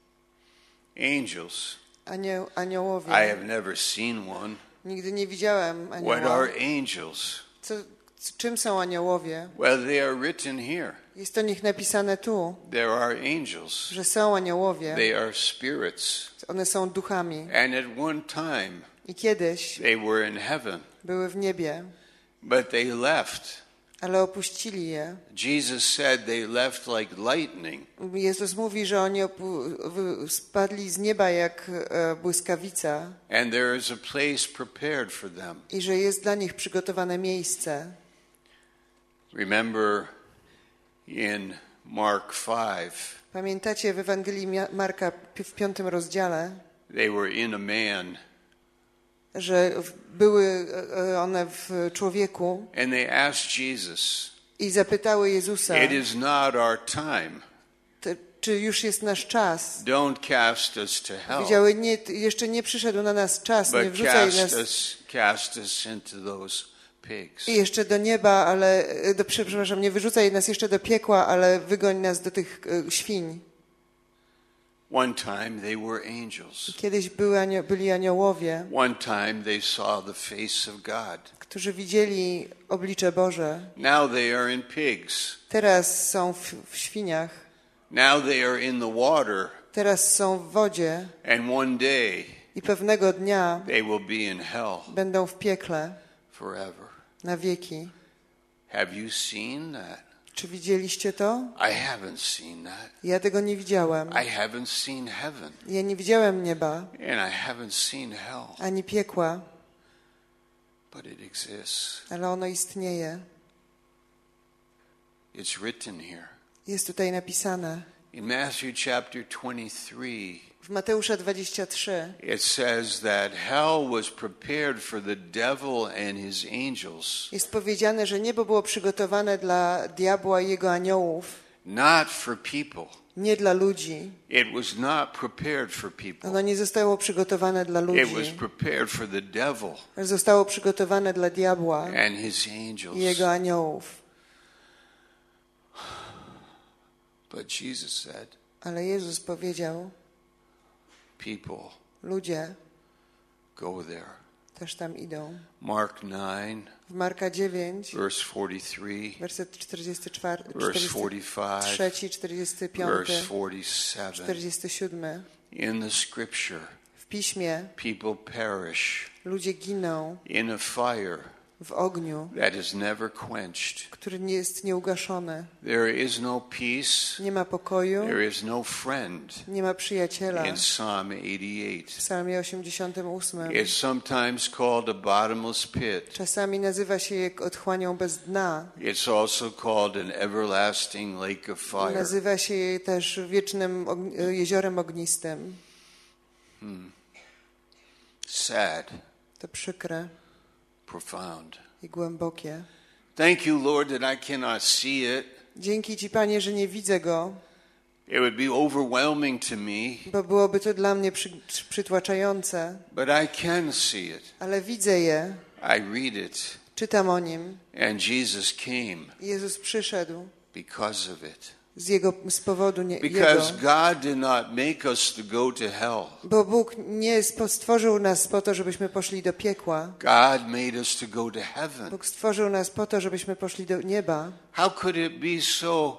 Angels. Aniołowie. I have never seen one. Nigdy nie widziałem What anioła. are angels? Czym są aniołowie? Well, they are written here. Jest o nich napisane tu, There are angels. że są aniołowie. They are spirits. One są duchami. And at one time, I kiedyś they were in heaven, były w niebie, but they left. ale opuścili je. Jesus said they left like lightning. Jezus mówi, że oni spadli z nieba jak błyskawica And there is a place prepared for them. i że jest dla nich przygotowane miejsce. Remember in Mark 5, Pamiętacie w Ewangelii Marka w 5 rozdziale, they were in a man. że były one w człowieku And they asked Jesus, i zapytały Jezusa, it is not our time. czy już jest nasz czas. Don't cast us to hell, Powiedziały, nie, jeszcze nie przyszedł na nas czas, nie but wrzucaj nas cast us into those pigs. i jeszcze do nieba, ale, przepraszam, nie wyrzucaj nas jeszcze do piekła, ale wygoń nas do tych świń. One time they were angels. Kiedyś byli aniołowie, One time they saw the face of God. którzy widzieli oblicze Boże. Now they are in pigs. Teraz są w świniach. Now they are in the water. Teraz są w wodzie And one day i pewnego dnia they will be in hell będą w piekle forever. na wieki. Have you seen that? Czy widzieliście to? I haven't seen that. Ja tego nie widziałem. I haven't seen heaven. Ja nie widziałem nieba, And I haven't seen hell. ani piekła, But it exists. ale ono istnieje. It's written here. Jest tutaj napisane. In Matthew chapter 23, w Mateusza 23 it says that hell was prepared for the devil and his angels, jest powiedziane, że niebo było przygotowane dla diabła i jego aniołów, not for people. nie dla ludzi. It was not prepared for people. Ono nie zostało przygotowane dla It was ludzi. prepared for the devil Zostało przygotowane dla diabła and his angels. i jego aniołów. But Jesus said, Ale Jezus powiedział, people, ludzie go there. też tam idą. Mark 9, W Marka 9, verse 43, werset 44, verse 43, 45, verse 47. 47. In the scripture, W Piśmie people perish ludzie giną in a fire w ogniu, that is never quenched. który nie jest nieugaszony. There is no peace. Nie ma pokoju, There is no friend. nie ma przyjaciela. In Psalm W 88. Psalmie 88. It's sometimes called a bottomless pit. Czasami nazywa się je otchłanią bez dna. It's also called an everlasting lake of fire. Nazywa się je też wiecznym jeziorem ognistym. Sad, To przykre profound. i głębokie. Thank you, Lord, that I cannot see it. Dzięki Ci, Panie, że nie widzę go, It would be overwhelming to me, bo byłoby to dla mnie przytłaczające. but I can see it. Ale widzę je, I read it. czytam o nim. And Jesus came Jezus przyszedł because of it. z powodu jego. Because God did not make us to go to hell. Bo Bóg nie stworzył nas po to, żebyśmy poszli do piekła. God made us to go to heaven. Bóg stworzył nas po to, żebyśmy poszli do nieba. How could it be so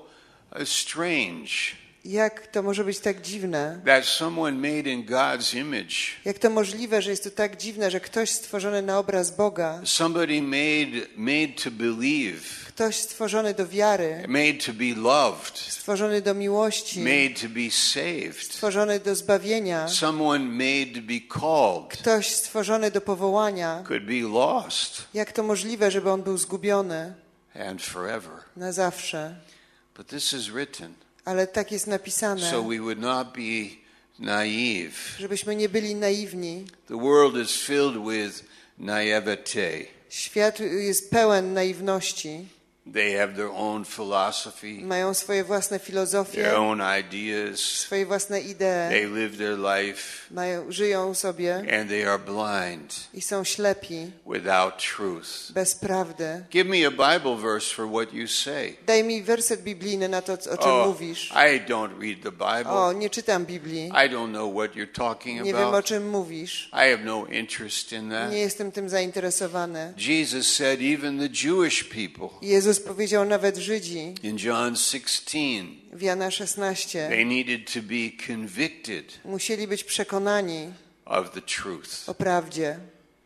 strange Jak to może być tak dziwne? that someone made in God's image, Jak to możliwe, że jest to tak dziwne, że ktoś stworzony na obraz Boga, somebody made to believe, ktoś stworzony do wiary, made to be loved, stworzony do miłości, made to be saved, stworzony do zbawienia, someone made to be called, ktoś stworzony do powołania. could be lost Jak to możliwe, żeby on był zgubiony and forever. na zawsze? But this is written Ale tak jest napisane, so we would not be naive. żebyśmy nie byli naiwni. The world is filled with naivete. Świat jest pełen naiwności. They have their own philosophy, Mają swoje własne filozofie, their own ideas. swoje własne idee, They live their life żyją sobie and they are blind i są ślepi, without truth. bez prawdy. Give me a Bible verse for what you say. Daj mi werset biblijny na to, o czym mówisz. I don't read the Bible. O, nie czytam Biblii. I don't know what you're talking Nie wiem, o about. czym mówisz. I have no interest in that. Nie jestem tym zainteresowany. Jesus said even the Jewish people Jezus powiedział nawet Żydzi in John 16, w Jana 16 they needed to be convicted musieli być przekonani of the truth. o prawdzie.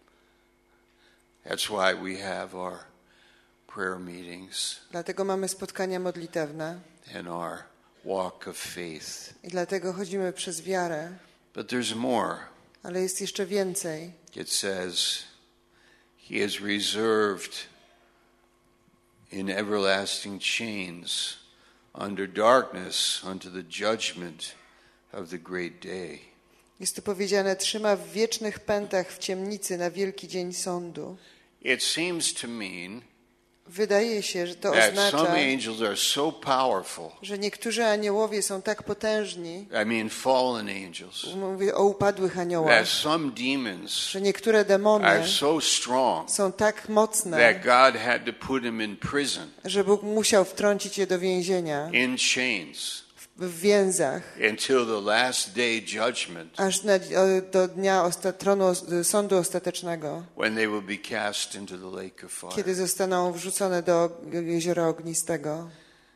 That's why we have our prayer meetings Dlatego mamy spotkania modlitewne and our walk of faith. i dlatego chodzimy przez wiarę. But there's more. Ale jest jeszcze więcej. It says he has reserved in everlasting chains under darkness unto the judgment of the great day. Jest tu powiedziane, trzyma w wiecznych pętach w ciemnicy na wielki dzień sądu. It seems to mean Wydaje się, że to that oznacza, some angels are so powerful. że niektórzy aniołowie są tak potężni, I mean fallen angels. mówię o upadłych That aniołach, some demons że niektóre demony are so strong są tak mocne, that God had to put them in prison, że Bóg musiał wtrącić je do więzienia, in chains, w więzach, until the last day judgment, aż do dnia sądu ostatecznego, when they will be cast into the lake of fire. kiedy zostaną wrzucone do jeziora ognistego.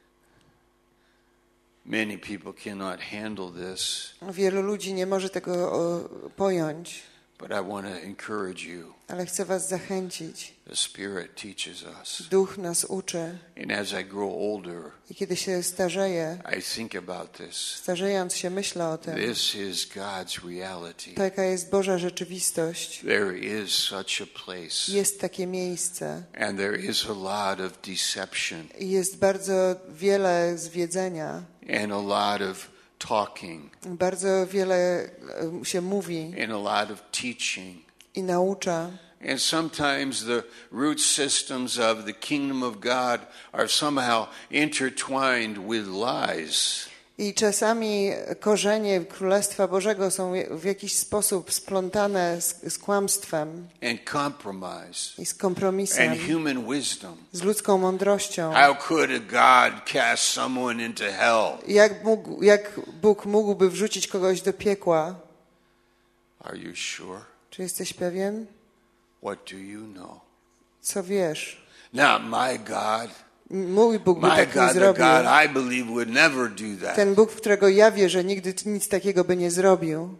Many people cannot handle this, Wielu ludzi nie może tego pojąć, but I want to encourage you. ale chcę was zachęcić. The Spirit teaches us. Duch nas uczy And as I grow older, i kiedy się starzeję, I think about this. starzejąc się myślę o tym. This is God's reality. Taka jest Boża rzeczywistość. There is such a place. Jest takie miejsce And there is a lot of deception i jest bardzo wiele zwiedzenia and a lot of talking Bardzo wiele się mówi and a lot of teaching. i naucza. And sometimes the root systems of the kingdom of God are somehow intertwined with lies. I czasami korzenie Królestwa Bożego są w jakiś sposób splątane z kłamstwem And compromise i z kompromisem, and human wisdom. z ludzką mądrością. How could a God cast someone into hell? Jak Bóg mógłby wrzucić kogoś do piekła? Are you sure? Czy jesteś pewien? What do you know? Co wiesz? Not my God. Mój Bóg by My tak nie God, the zrobił. God I believe would never do that. Ten Bóg, w którego ja wierzę, nigdy nic takiego by nie zrobił.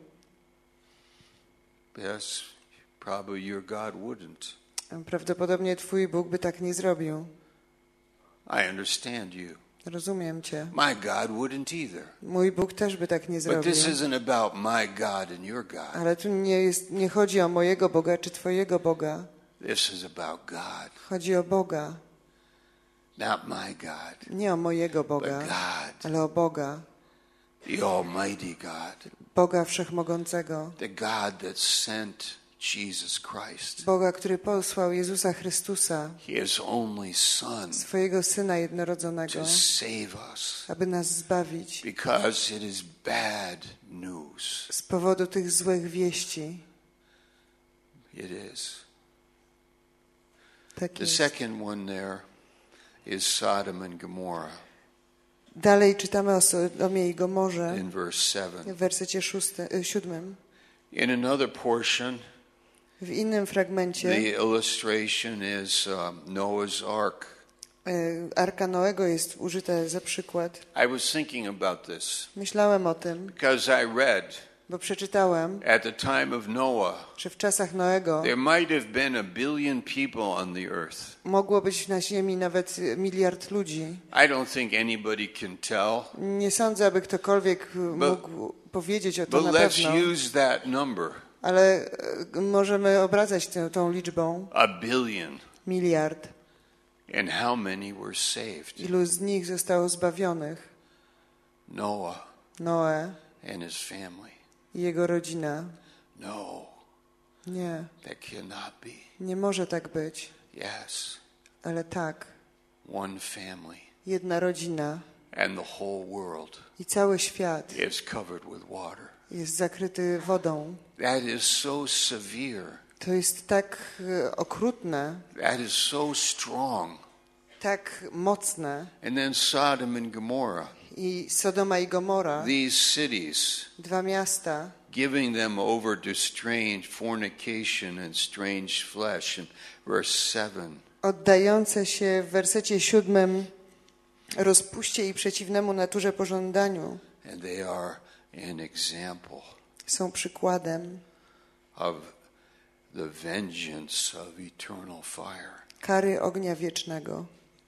Yes, probably your God wouldn't. Prawdopodobnie twój Bóg by tak nie zrobił. I understand you. Rozumiem cię. My God wouldn't either. Mój Bóg też by tak nie But zrobił. this isn't about my God and your God. Ale tu nie chodzi o mojego Boga czy twojego Boga. This is about God. Chodzi o Boga. Not my God, Nie o mojego but Boga, God, ale o Boga. the Almighty God, Boga Wszechmogącego. the God that sent Jesus Christ, Boga, który posłał Jezusa Chrystusa, His only Son, swojego Syna jednorodzonego, to save us aby nas zbawić because it is bad news. z powodu tych złych wieści. It is. Tak The jest. second one there is Sodom and Gomorrah Dalej czytamy o Sodomie i Gomorze in verse 7. w wersecie 7. In another portion, W innym fragmencie the illustration is Noah's Ark. Arka Noego jest użyte za przykład. I was thinking about this Myślałem o tym, because I read bo przeczytałem, at the time of Noah, że w czasach Noego there might have been 1 billion people on the earth. mogło być na ziemi nawet 1 miliard ludzi. I don't think anybody can tell, Nie sądzę, aby ktokolwiek mógł powiedzieć o to but na let's pewno, use that number, ale możemy obracać tą liczbą 1 billion, miliard. and how many were saved? Ilu z nich zostało zbawionych? Noah Noe and his family. i jego rodzina. No, Nie, that cannot be. nie może tak być, Yes, ale tak. one family, Jedna rodzina and the whole world i cały świat is covered with water. jest zakryty wodą. That is so severe. To jest tak okrutne, That is so strong. tak mocne. And then Sodom and Gomorrah, I Sodoma i Gomora, these cities, 2 miasta, giving them over to strange fornication and strange flesh. In verse 7. oddające się w wersecie 7 rozpuście i przeciwnemu naturze pożądaniu, And they are an example są przykładem of the vengeance of eternal fire. kary ognia wiecznego.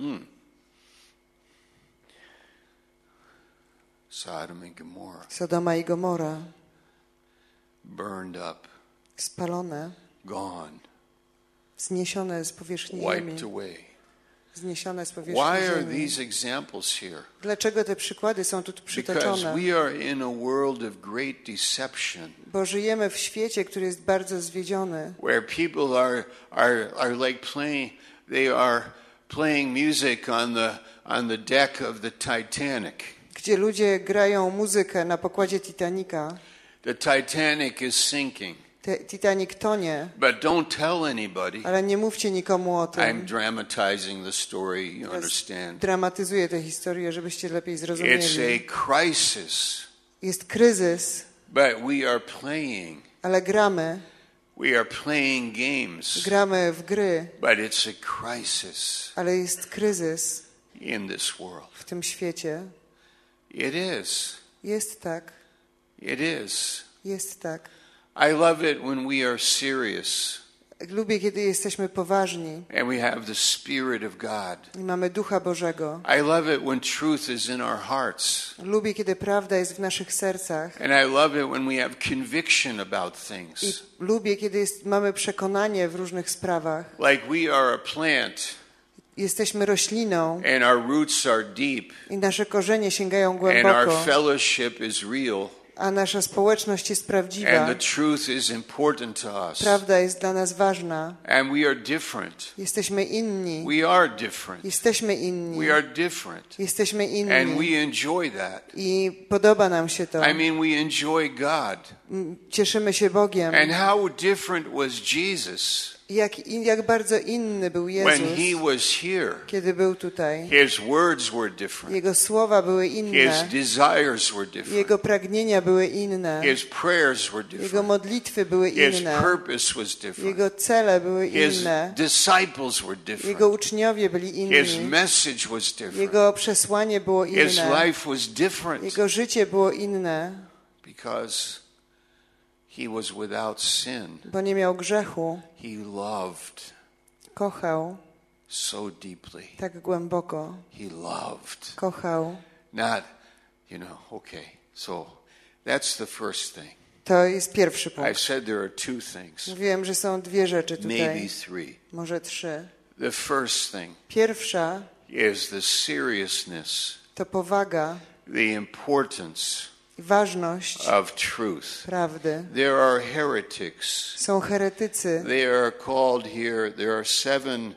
Sodom and Gomorrah, Sodoma i Gomora, burned up, spalone, gone, zniesione z powierzchni ziemi. wiped away. Zniesione z powierzchni Why are ziemi. these examples here? Dlaczego te przykłady są tu Because przytoczone? we are in a world of great deception, Bo żyjemy w świecie, który jest bardzo zwiedziony, where people are like playing. They are playing music on the deck of the Titanic. gdzie ludzie grają muzykę na pokładzie Titanica. The Titanic is sinking, Titanic tonie, but don't tell anybody. ale nie mówcie nikomu o I'm tym. dramatizing the story. You understand? Dramatyzuję tę historię, żebyście lepiej It's zrozumieli. a crisis, Jest kryzys, but we are playing. ale gramy We are playing games, Gramy w gry, but it's a crisis ale jest kryzys in this world. w tym świecie. It is. Jest tak, It is. jest tak. I love it when we are serious Lubię, kiedy jesteśmy poważni and we have the Spirit of God. i mamy Ducha Bożego. I love it when truth is in our hearts. Lubię, kiedy prawda jest w naszych sercach. And I love it when we have conviction about I things. lubię, kiedy mamy przekonanie w różnych sprawach. Like we are a plant jesteśmy rośliną and our roots are deep i nasze korzenie sięgają and our głęboko, fellowship is real a nasza społeczność jest and prawdziwa. the truth is important to us Prawda jest dla nas ważna. and we are different. Jesteśmy inni. We are different. Jesteśmy inni. We are different. Jesteśmy And inni. we enjoy that. I podoba nam się to. I mean, we enjoy God. Cieszymy się Bogiem. And how different was Jesus Jak bardzo inny był when Jezus, he was here. kiedy był tutaj. His words were different. Jego słowa były His inne. desires were different. Jego pragnienia były inne. His prayers were Jego different. modlitwy były His inne. purpose was different. Jego cele były His inne. disciples were different. Jego uczniowie byli His inni. message was different. Jego przesłanie było His inne. life was different Jego życie było inne, because he was without sin. bo nie miał grzechu. He loved Kochał so deeply. tak głęboko. He loved. Kochał. Not, okay. So that's the first thing. To jest pierwszy I've punkt. said there are two things, Mówiłem, że są dwie rzeczy maybe tutaj. three. Może trzy. The first thing Pierwsza is the seriousness, to powaga the importance i ważność of truth. prawdy. There are heretics. Są heretycy. They are called here, there are 7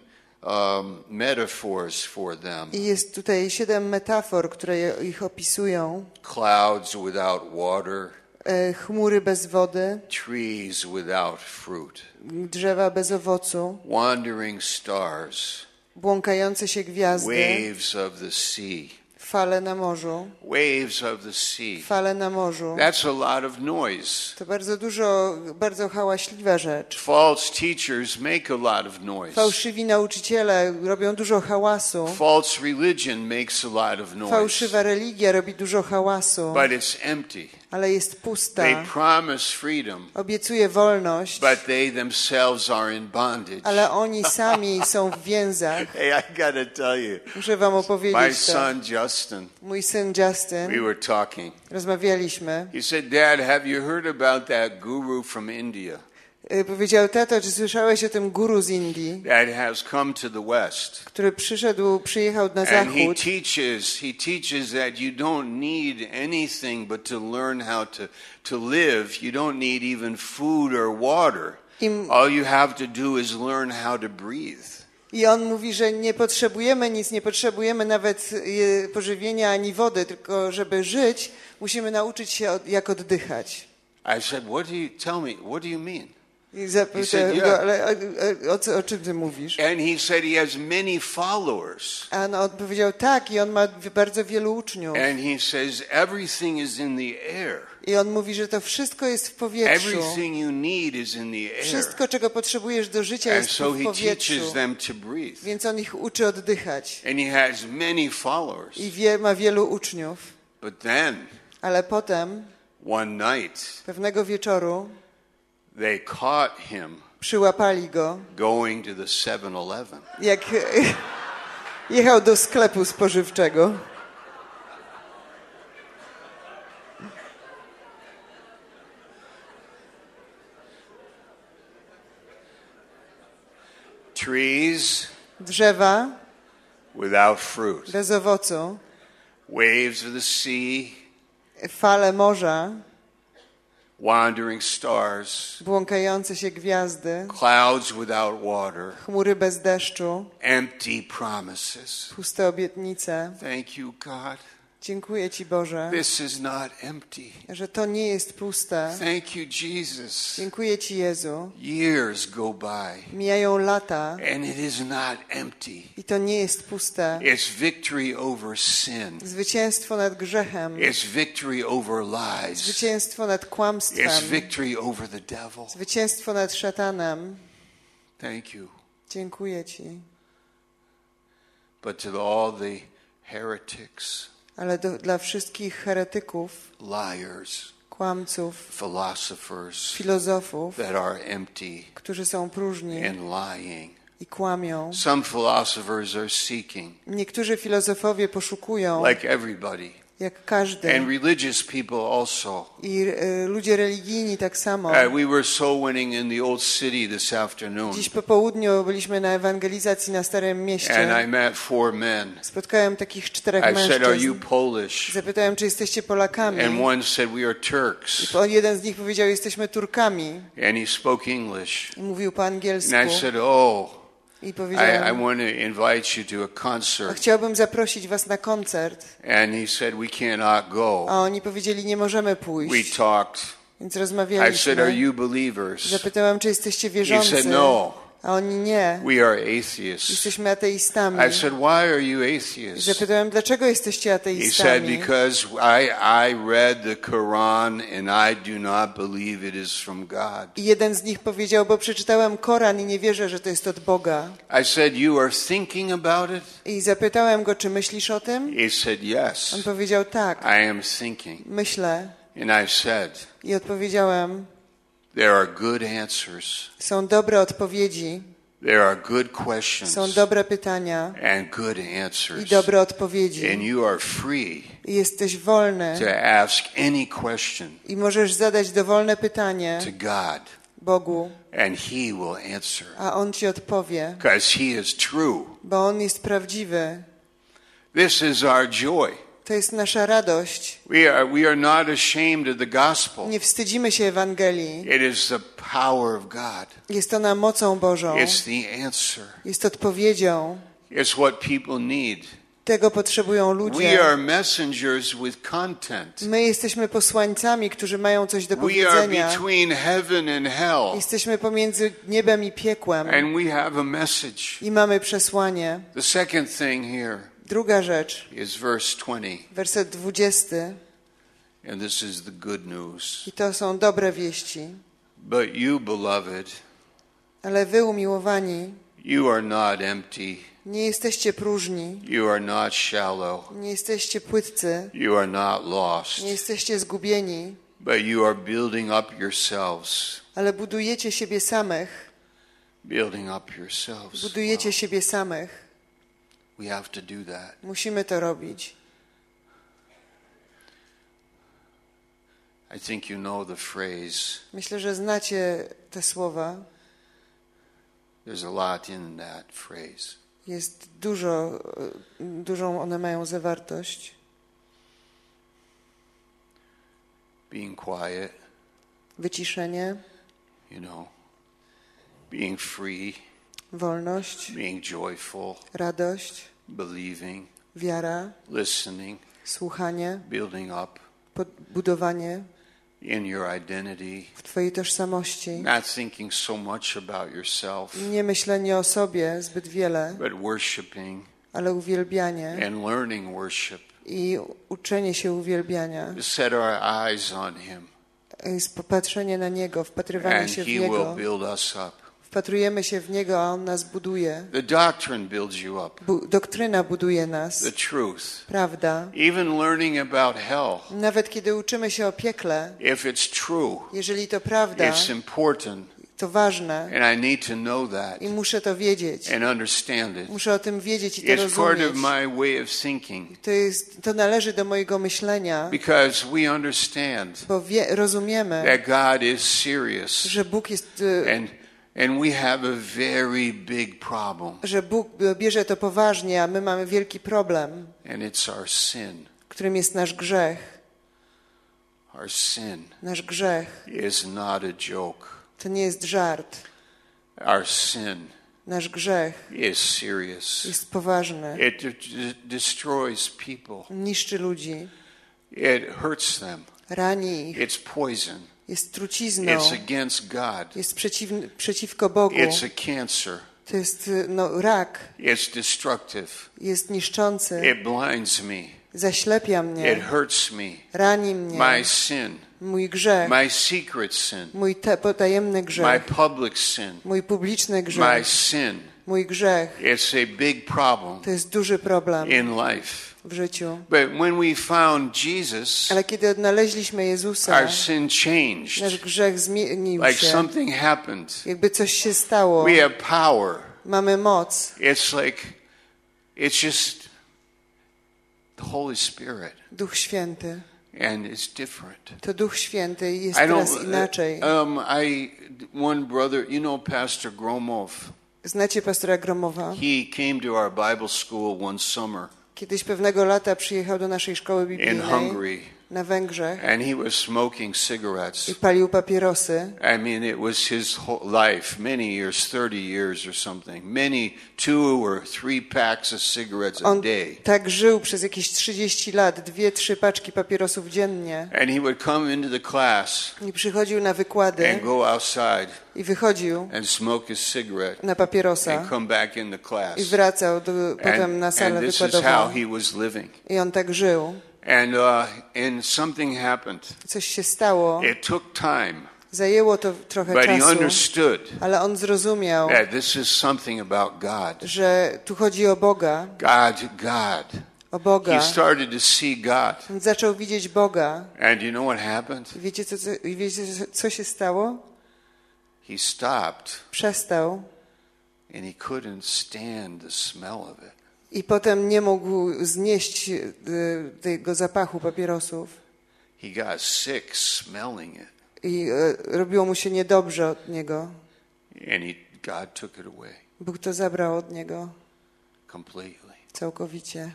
metaphors for them. I jest tutaj 7 metafor, które ich opisują. Clouds without water, Chmury bez wody, trees without fruit, drzewa bez owocu, wandering stars, błąkające się gwiazdy, waves of the sea. fale na morzu, Waves of the sea. fale na morzu. That's a lot of noise. To bardzo hałaśliwa rzecz. False teachers make a lot of noise. Fałszywi nauczyciele robią dużo hałasu. False religion makes a lot of noise. Fałszywa religia robi dużo hałasu, But it's empty. ale jest pusta. They promise freedom, Obiecuje wolność, but they themselves are in bondage. ale oni sami są w więzach. Hey, I gotta tell you, Muszę wam my opowiedzieć to. son Justin, Mój syn we Justin, were talking. rozmawialiśmy. He said, Dad, have you heard about that guru from India Powiedział: tato, czy słyszałeś o tym guru z Indii, that has come to the West? który przyjechał na And he zachód teaches that you don't need anything but to learn how to live. You don't need even food or water. All you have to do is learn how to breathe. i on mówi, że nie potrzebujemy nic, nie potrzebujemy nawet pożywienia ani wody, tylko żeby żyć, musimy nauczyć się jak oddychać. I said, tell me, what do you mean? I zapytałem go: ale o czym ty mówisz? And he said he has many followers. A on odpowiedział: tak, i on ma bardzo wielu uczniów. And he says everything is in the air. I on mówi, że to wszystko jest w powietrzu. Everything you need is in the air. Wszystko, czego potrzebujesz do życia, And jest so w he powietrzu. teaches them to breathe. Więc on ich uczy oddychać. And he has many followers. I ma wielu uczniów. But then, Ale potem, one night, pewnego wieczoru, they caught him przyłapali go, going to the 7-Eleven. jak jechał do sklepu spożywczego. Trees Drzewa without fruit. bez owocu, Waves of the sea, fale morza, wandering stars, błąkające się gwiazdy, clouds without water, chmury bez deszczu, empty promises. puste obietnice. Thank you, God. Dziękuję Ci, Boże, This is not empty. że to nie jest puste. Thank you, Jesus. Dziękuję Ci, Jezu. Years go by, Mijają lata and it is not empty. i to nie jest puste. It's victory over sin. Zwycięstwo nad grzechem, It's victory over lies. zwycięstwo nad kłamstwem, It's victory over the devil. zwycięstwo nad szatanem. Thank you. Dziękuję Ci. But to all the heretics, Ale dla wszystkich heretyków, liars, kłamców, philosophers filozofów, that are empty którzy są próżni and lying. i kłamią. Some philosophers are seeking, Niektórzy filozofowie poszukują, like everybody, jak każdy. And religious people also. I ludzie religijni tak samo. We were soul winning in the old city this afternoon. Dziś po południu byliśmy na ewangelizacji na Starym Mieście. And I met 4 men. Spotkałem takich 4 I said, "Are you mężczyzn. Polish?" Zapytałem, czy jesteście Polakami. And one said, "We are Turks." I jeden z nich powiedział, jesteśmy Turkami. And he spoke English. I mówił po angielsku. And I said, "Oh, I I powiedziałem, want to invite you to a a concert." chciałbym zaprosić was na koncert. And he said, "We cannot go." A oni powiedzieli, nie możemy We pójść. talked. Więc I said, "Are rozmawialiśmy. you believers?" Zapytałem, czy jesteście He wierzący. said, "No, A oni nie. we are atheists." Jesteśmy ateistami. I said, "Why are you I atheists?" zapytałem, dlaczego jesteście He said, ateistami? "Because I read the Quran and I do not believe it is from God." I jeden z nich powiedział, bo przeczytałem Koran i nie wierzę, że to jest od Boga. I said, "You are thinking about it?" I zapytałem go, czy myślisz o tym? He said, "Yes, On powiedział, tak, I am thinking." myślę. And I said, I odpowiedziałem, "There are good answers. są dobre odpowiedzi, There are good questions są dobre pytania and good i answers. dobre odpowiedzi. And you are free I jesteś wolny to ask any question i możesz zadać dowolne pytanie to God, Bogu, and He will answer. a On ci odpowie, Because He is true. bo On jest prawdziwy. This is our joy. To jest nasza radość. We are not ashamed of the gospel. Nie wstydzimy się Ewangelii. It is the power of God. Jest ona mocą Bożą. It's the answer. Jest odpowiedzią. It's what people need. Tego potrzebują We ludzie. are messengers with content. My jesteśmy posłańcami, którzy mają coś do We are powiedzenia. between heaven and hell. Jesteśmy pomiędzy niebem i piekłem. And we have a message. I mamy przesłanie. The second thing here Druga rzecz, is verse 20. werset 20. And this is the good news. I to są dobre wieści. But you, beloved, Ale wy, umiłowani, you are not empty. nie jesteście próżni. You are not shallow. Nie jesteście płytcy. You are not lost. Nie jesteście zgubieni. But you are building up yourselves. Ale budujecie siebie samych. Building up yourselves. Budujecie siebie samych. We have to do that. Musimy to robić. I think you know the phrase. Myślę, że znacie te słowa. There's a lot in that phrase. Jest dużą one mają zawartość. Being quiet, Wyciszenie, you know. Being free, wolność, being joyful, radość, believing, wiara, listening, słuchanie, building up budowanie in your identity. w twojej tożsamości. Not thinking so much about yourself, Nie myślenie o sobie zbyt wiele, but worshiping ale uwielbianie and learning worship. i uczenie się uwielbiania. To set our eyes on Him, Jest popatrzenie na Niego, wpatrywanie and się w He will Niego. build us up. Wpatrujemy się w Niego, a On nas buduje. The doctrine builds you up. Doktryna buduje nas. The truth. Prawda. Even learning about hell, Nawet kiedy uczymy się o piekle, if it's true, jeżeli to prawda, it's important, to ważne and I need to know that i muszę to wiedzieć. and understand it. Muszę o tym wiedzieć i to It's part of rozumieć. my way of thinking To należy do mojego myślenia, because we understand bo rozumiemy, that God is serious, że Bóg jest, and we have a very big problem, że Bóg bierze to poważnie, a my mamy wielki problem, and it's our sin. którym jest nasz grzech. Our sin Nasz grzech is not a joke. to nie jest żart. Our sin Nasz grzech is serious. jest poważny. It destroys people. Niszczy ludzi, It hurts them. rani ich, It's poison. jest trucizną, It's against God. jest przeciwko Bogu. It's a cancer. To jest rak, It's destructive. jest niszczący, It blinds me. zaślepia It mnie, hurts me. rani mnie. My sin, Mój grzech, my secret sin, mój potajemny my grzech, public sin, mój publiczny my grzech, sin. mój grzech It's a big problem to jest duży problem in life. w życiu. But when we found Jesus, Ale kiedy odnaleźliśmy Jezusa, our sin nasz changed. grzech zmienił Like się. something happened. Jakby coś się stało. We have power. Mamy moc. It's just The Holy Spirit. Duch Święty. And it's different. To Duch Święty jest teraz inaczej. One brother, you know Pastor Gromov. Znacie pastora Gromowa? He came to our Bible school one summer. Kiedyś pewnego lata przyjechał do naszej szkoły biblijnej in Hungary. Na Węgrzech. And he was smoking cigarettes. I palił papierosy. I mean, it was his whole life, many years, 30 years or something. 2 or 3 packs of cigarettes a day. On tak żył przez jakieś 30 lat, 2-3 paczki papierosów dziennie. And he would come into the class. I przychodził na wykłady. And go outside. I wychodził. And smoke his cigarette. Na papierosa. And come back in the class. I wracał potem na salę wykładową. And this is how he was living. I on tak żył. And something happened. Coś się stało. It took time. Zajęło to trochę But czasu. He understood ale on zrozumiał, that this is something about God. Że tu chodzi o Boga. God. O Boga. He started to see God. On zaczął widzieć Boga. And you know what happened? Wiecie co się stało? He stopped. Przestał. And he couldn't stand the smell of it. I potem nie mógł znieść tego zapachu papierosów. He got sick smelling it. I robiło mu się niedobrze od niego. And God took it away. Bóg to zabrał od niego. Completely. Całkowicie.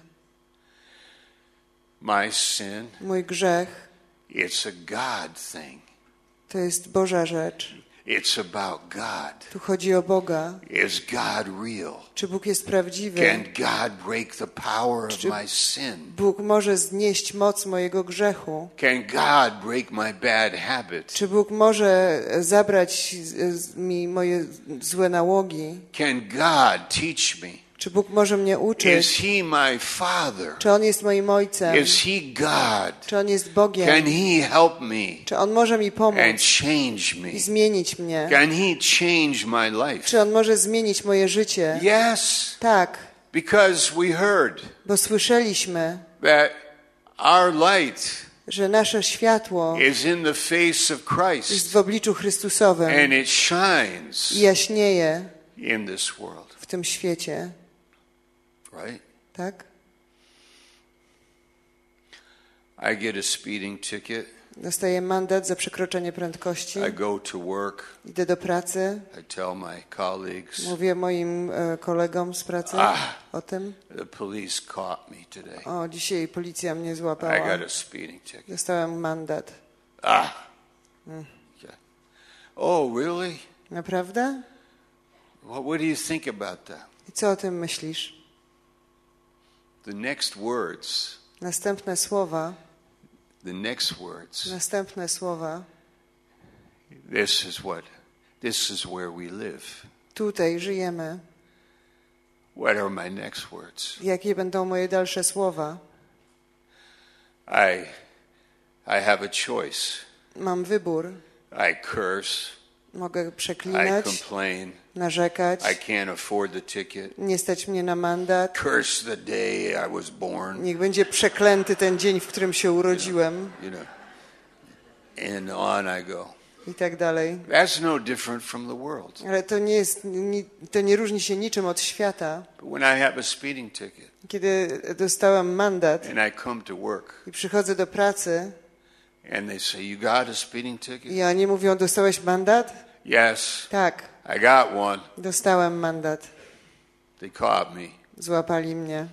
My sin. Mój grzech. It's a God thing. To jest Boża rzecz. It's about God. Tu chodzi o Boga. Is God real? Czy Bóg jest prawdziwy? Can God break the power of my sin? Bóg może znieść moc mojego grzechu? Can God break my bad habit? Czy Bóg może zabrać mi moje złe nałogi? Can God teach me? Czy Bóg może mnie uczyć? Is He my Father? Czy On jest moim Ojcem? Is He God? Czy On jest Bogiem? Can He help me? Czy On może mi pomóc and change me? I zmienić mnie? Can He change my life? Czy On może zmienić moje życie? Yes. Tak. Because we heard bo słyszeliśmy, that our light że nasze światło is in the face of jest Christ w obliczu Chrystusowym and it shines i jaśnieje in this world. w tym świecie. Right? Tak? I get a speeding ticket. Dostaję mandat za przekroczenie prędkości. I go to work. Idę do pracy. I tell my colleagues. Mówię moim kolegom z pracy o tym. The police caught me today. O, dzisiaj policja mnie złapała. I got a speeding ticket. Dostałem mandat. Okay. Oh, really? Naprawdę? What do you think about that? I co o tym myślisz? The next words. Następne słowa. The next words. Następne słowa. This is where we live. Tutaj żyjemy. What are my next words? Jakie będą moje dalsze słowa? I have a choice. Mam wybór. I curse. Mogę przeklinać. I complain. Narzekać. I can't afford the ticket. Nie stać mnie na mandat. Curse the day I was born. Niech będzie przeklęty ten dzień, w którym się urodziłem. And on I go. I tak dalej. That's no different from the world. Ale to nie różni się niczym od świata. But when I have a speeding ticket. Kiedy dostałam mandat. And I come to work. I przychodzę do pracy. And they say, you got a speeding ticket? I oni mówią, dostałeś mandat? Yes. Tak. I got one. Dostałem mandat. They caught me. Złapali mnie.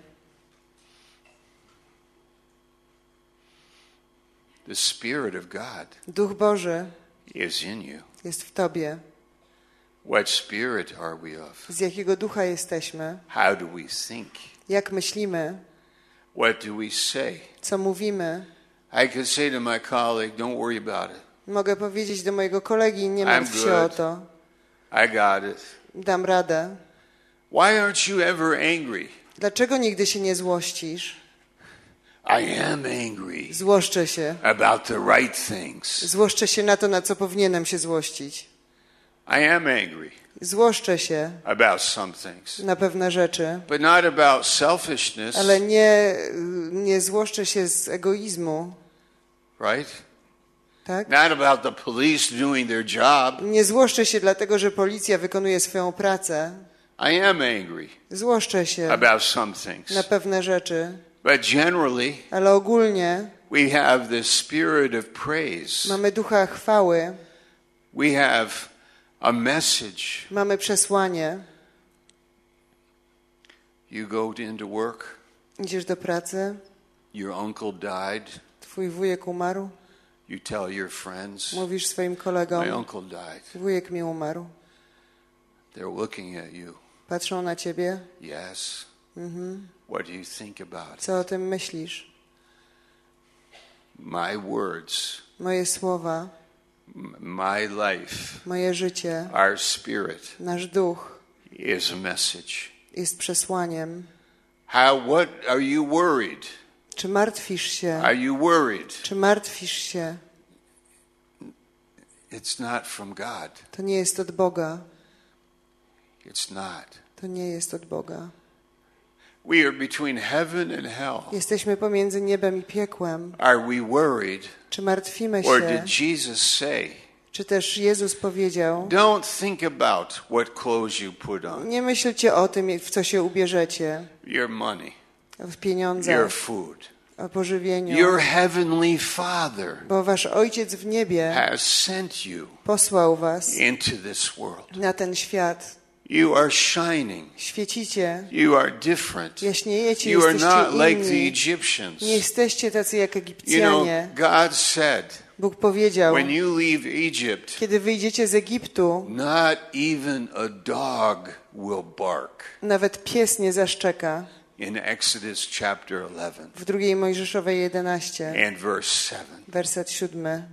The Spirit of God Duch Boży is in you. jest w tobie. What spirit are we of? Z jakiego ducha jesteśmy? How do we think? Jak myślimy? What do we say? Co mówimy? I could say to my colleague, don't worry about it. Mogę powiedzieć do mojego kolegi, nie martw się o to. I got it. Dam radę. Why aren't you ever angry? Dlaczego nigdy się nie złościsz? I am angry. Złoszczę się. About the right things. Złoszczę się na to, na co powinienem się złościć. I am angry. Złoszczę się about some things. Na pewne rzeczy. But not about selfishness. Ale nie złoszczę się z egoizmu. Right? Tak? Not about the police doing their job. Nie złoszczę się dlatego, że policja wykonuje swoją pracę. I am angry. Złoszczę się about some things. na pewne rzeczy. But generally, ale ogólnie we have the spirit of praise. mamy ducha chwały, We have a message. mamy przesłanie. You go into work, Idziesz do pracy, your uncle died, twój wujek umarł, you tell your friends, mówisz swoim kolegom, my uncle died. wujek mi umarł. They're looking at you. Patrzą na ciebie. Yes. What do you think about it? Co o tym myślisz? My words, Moje słowa, my life, moje życie, our spirit nasz duch is a message. jest przesłaniem. What are you worried? Czy martwisz się? Are you worried? Czy martwisz się? It's not from God. To nie jest od Boga. It's not. To nie jest od Boga. We are between heaven and hell. Jesteśmy pomiędzy niebem i piekłem. Are we worried? Czy martwimy Or się? did Jesus say, Czy też Jezus powiedział: don't think about what clothes you put on, nie myślcie o tym, w co się ubierzecie, your money, w your pieniądzach, food. o pożywieniu, Your heavenly Father bo wasz Ojciec w niebie has sent you posłał was into this world. na ten świat. You are shining. Świecicie, You are different. jaśniejecie, You are jesteście not like the inni. Egyptians. Nie jesteście tacy jak You know, Egipcjanie. God said, Bóg powiedział: when you leave Egypt, kiedy wyjdziecie z Egiptu, not even a dog will bark. nawet pies nie zaszczeka. In Exodus chapter 11 W 2 Mojżeszowej 11, and verse 7. werset 7.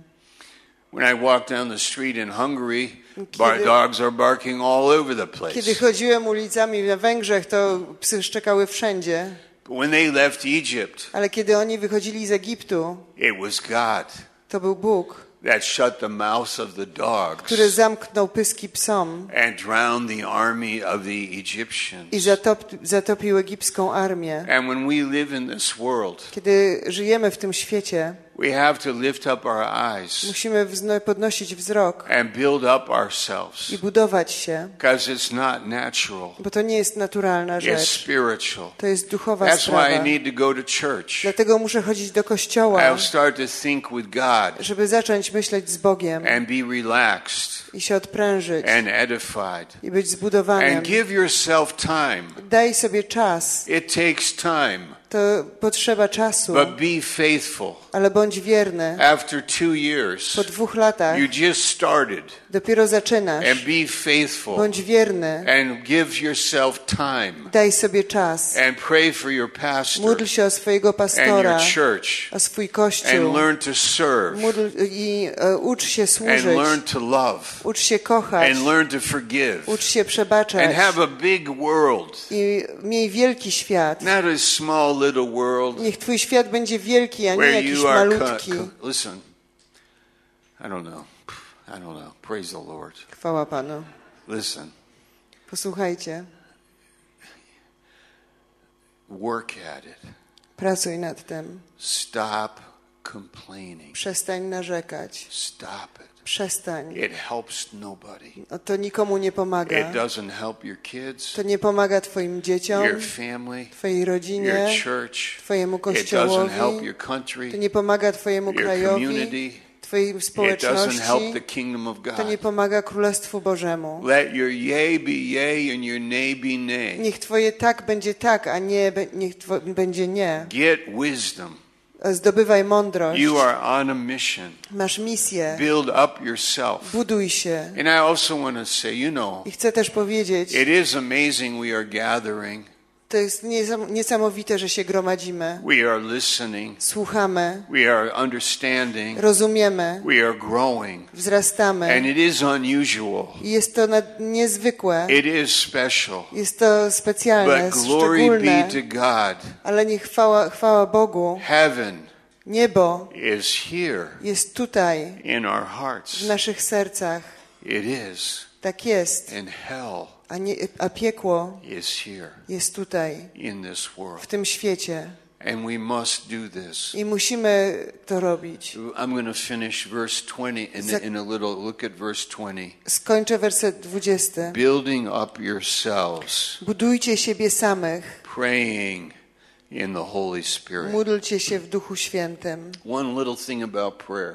When I walk down the street in Hungary, Kiedy- dogs are barking all over the Kiedy place. chodziłem ulicami na Węgrzech, to psy szczekały wszędzie. But when they left Egypt, Ale kiedy oni wychodzili z Egiptu, it was God to był Bóg, that shut the mouths of the dogs który zamknął pyski psom and drowned the army of the Egyptians. i zatopił egipską armię. And when we live in this world, Kiedy żyjemy w tym świecie, we have to lift up our eyes musimy podnosić wzrok and build up ourselves, i budować się, because it's not natural, bo to nie jest naturalna it's rzecz. spiritual. To jest duchowa That's why sprawa. I need to go to church. Dlatego muszę chodzić do kościoła, I'll start to think with God żeby zacząć myśleć z Bogiem and be relaxed i się odprężyć and edified. i być zbudowanym. And give yourself time. Daj sobie czas. It takes time, To potrzeba czasu, but be faithful. ale bądź wierny. After 2 years, Po 2 latach you just started, dopiero zaczynasz. and be faithful Bądź wierny. and give yourself time Daj sobie czas. and pray for your pastor Módl się o swojego and pastora, your church o swój and kościół. learn to serve Módl i ucz się and służyć. learn to love Ucz się kochać. and learn to forgive Ucz się przebaczać. and have a big world, I miej wielki świat. not a small little world Niech twój świat będzie wielki, a nie where jakiś you are malutki. listen, I don't know. Praise the Lord. Chwała Panu. Listen, Posłuchajcie. work at it. Pracuj nad tym. Stop complaining. Przestań narzekać. Stop it. Przestań. It helps nobody. To nikomu nie pomaga. It doesn't help your kids, To nie pomaga twoim dzieciom, your family, twojej rodzinie, your church. twojemu It doesn't kościołowi. help your To country, nie pomaga twojemu your krajowi, community. twojej It doesn't społeczności. help the kingdom of To nie God. pomaga Królestwu Bożemu. Let your yea be yea and your nay be nay. Niech twoje tak będzie tak, a nie niech będzie nie. Get wisdom. Zdobywaj mądrość. You are on a mission. Masz misję. Build up yourself. Buduj się. And I also want to say, I chcę też powiedzieć, it is amazing we are gathering. to jest niesamowite, że się gromadzimy. We are listening. Słuchamy, We are understanding. rozumiemy, We are growing. wzrastamy. And it is unusual. I jest to niezwykłe. It is special. Jest to specjalne, But glory szczególne. be to God. Ale niech chwała Bogu. Heaven Niebo is here jest tutaj, in our hearts. w naszych sercach. It is. Tak jest. And hell A piekło is here jest tutaj, in this w world. tym świecie. And we must do this. I musimy to robić. I'm going to finish verse 20 in a little. Look at verse 20. Skończę werset 20. Building up yourselves, Budujcie siebie samych, praying in the Holy Spirit. Módlcie się w Duchu Świętym. One little thing about prayer.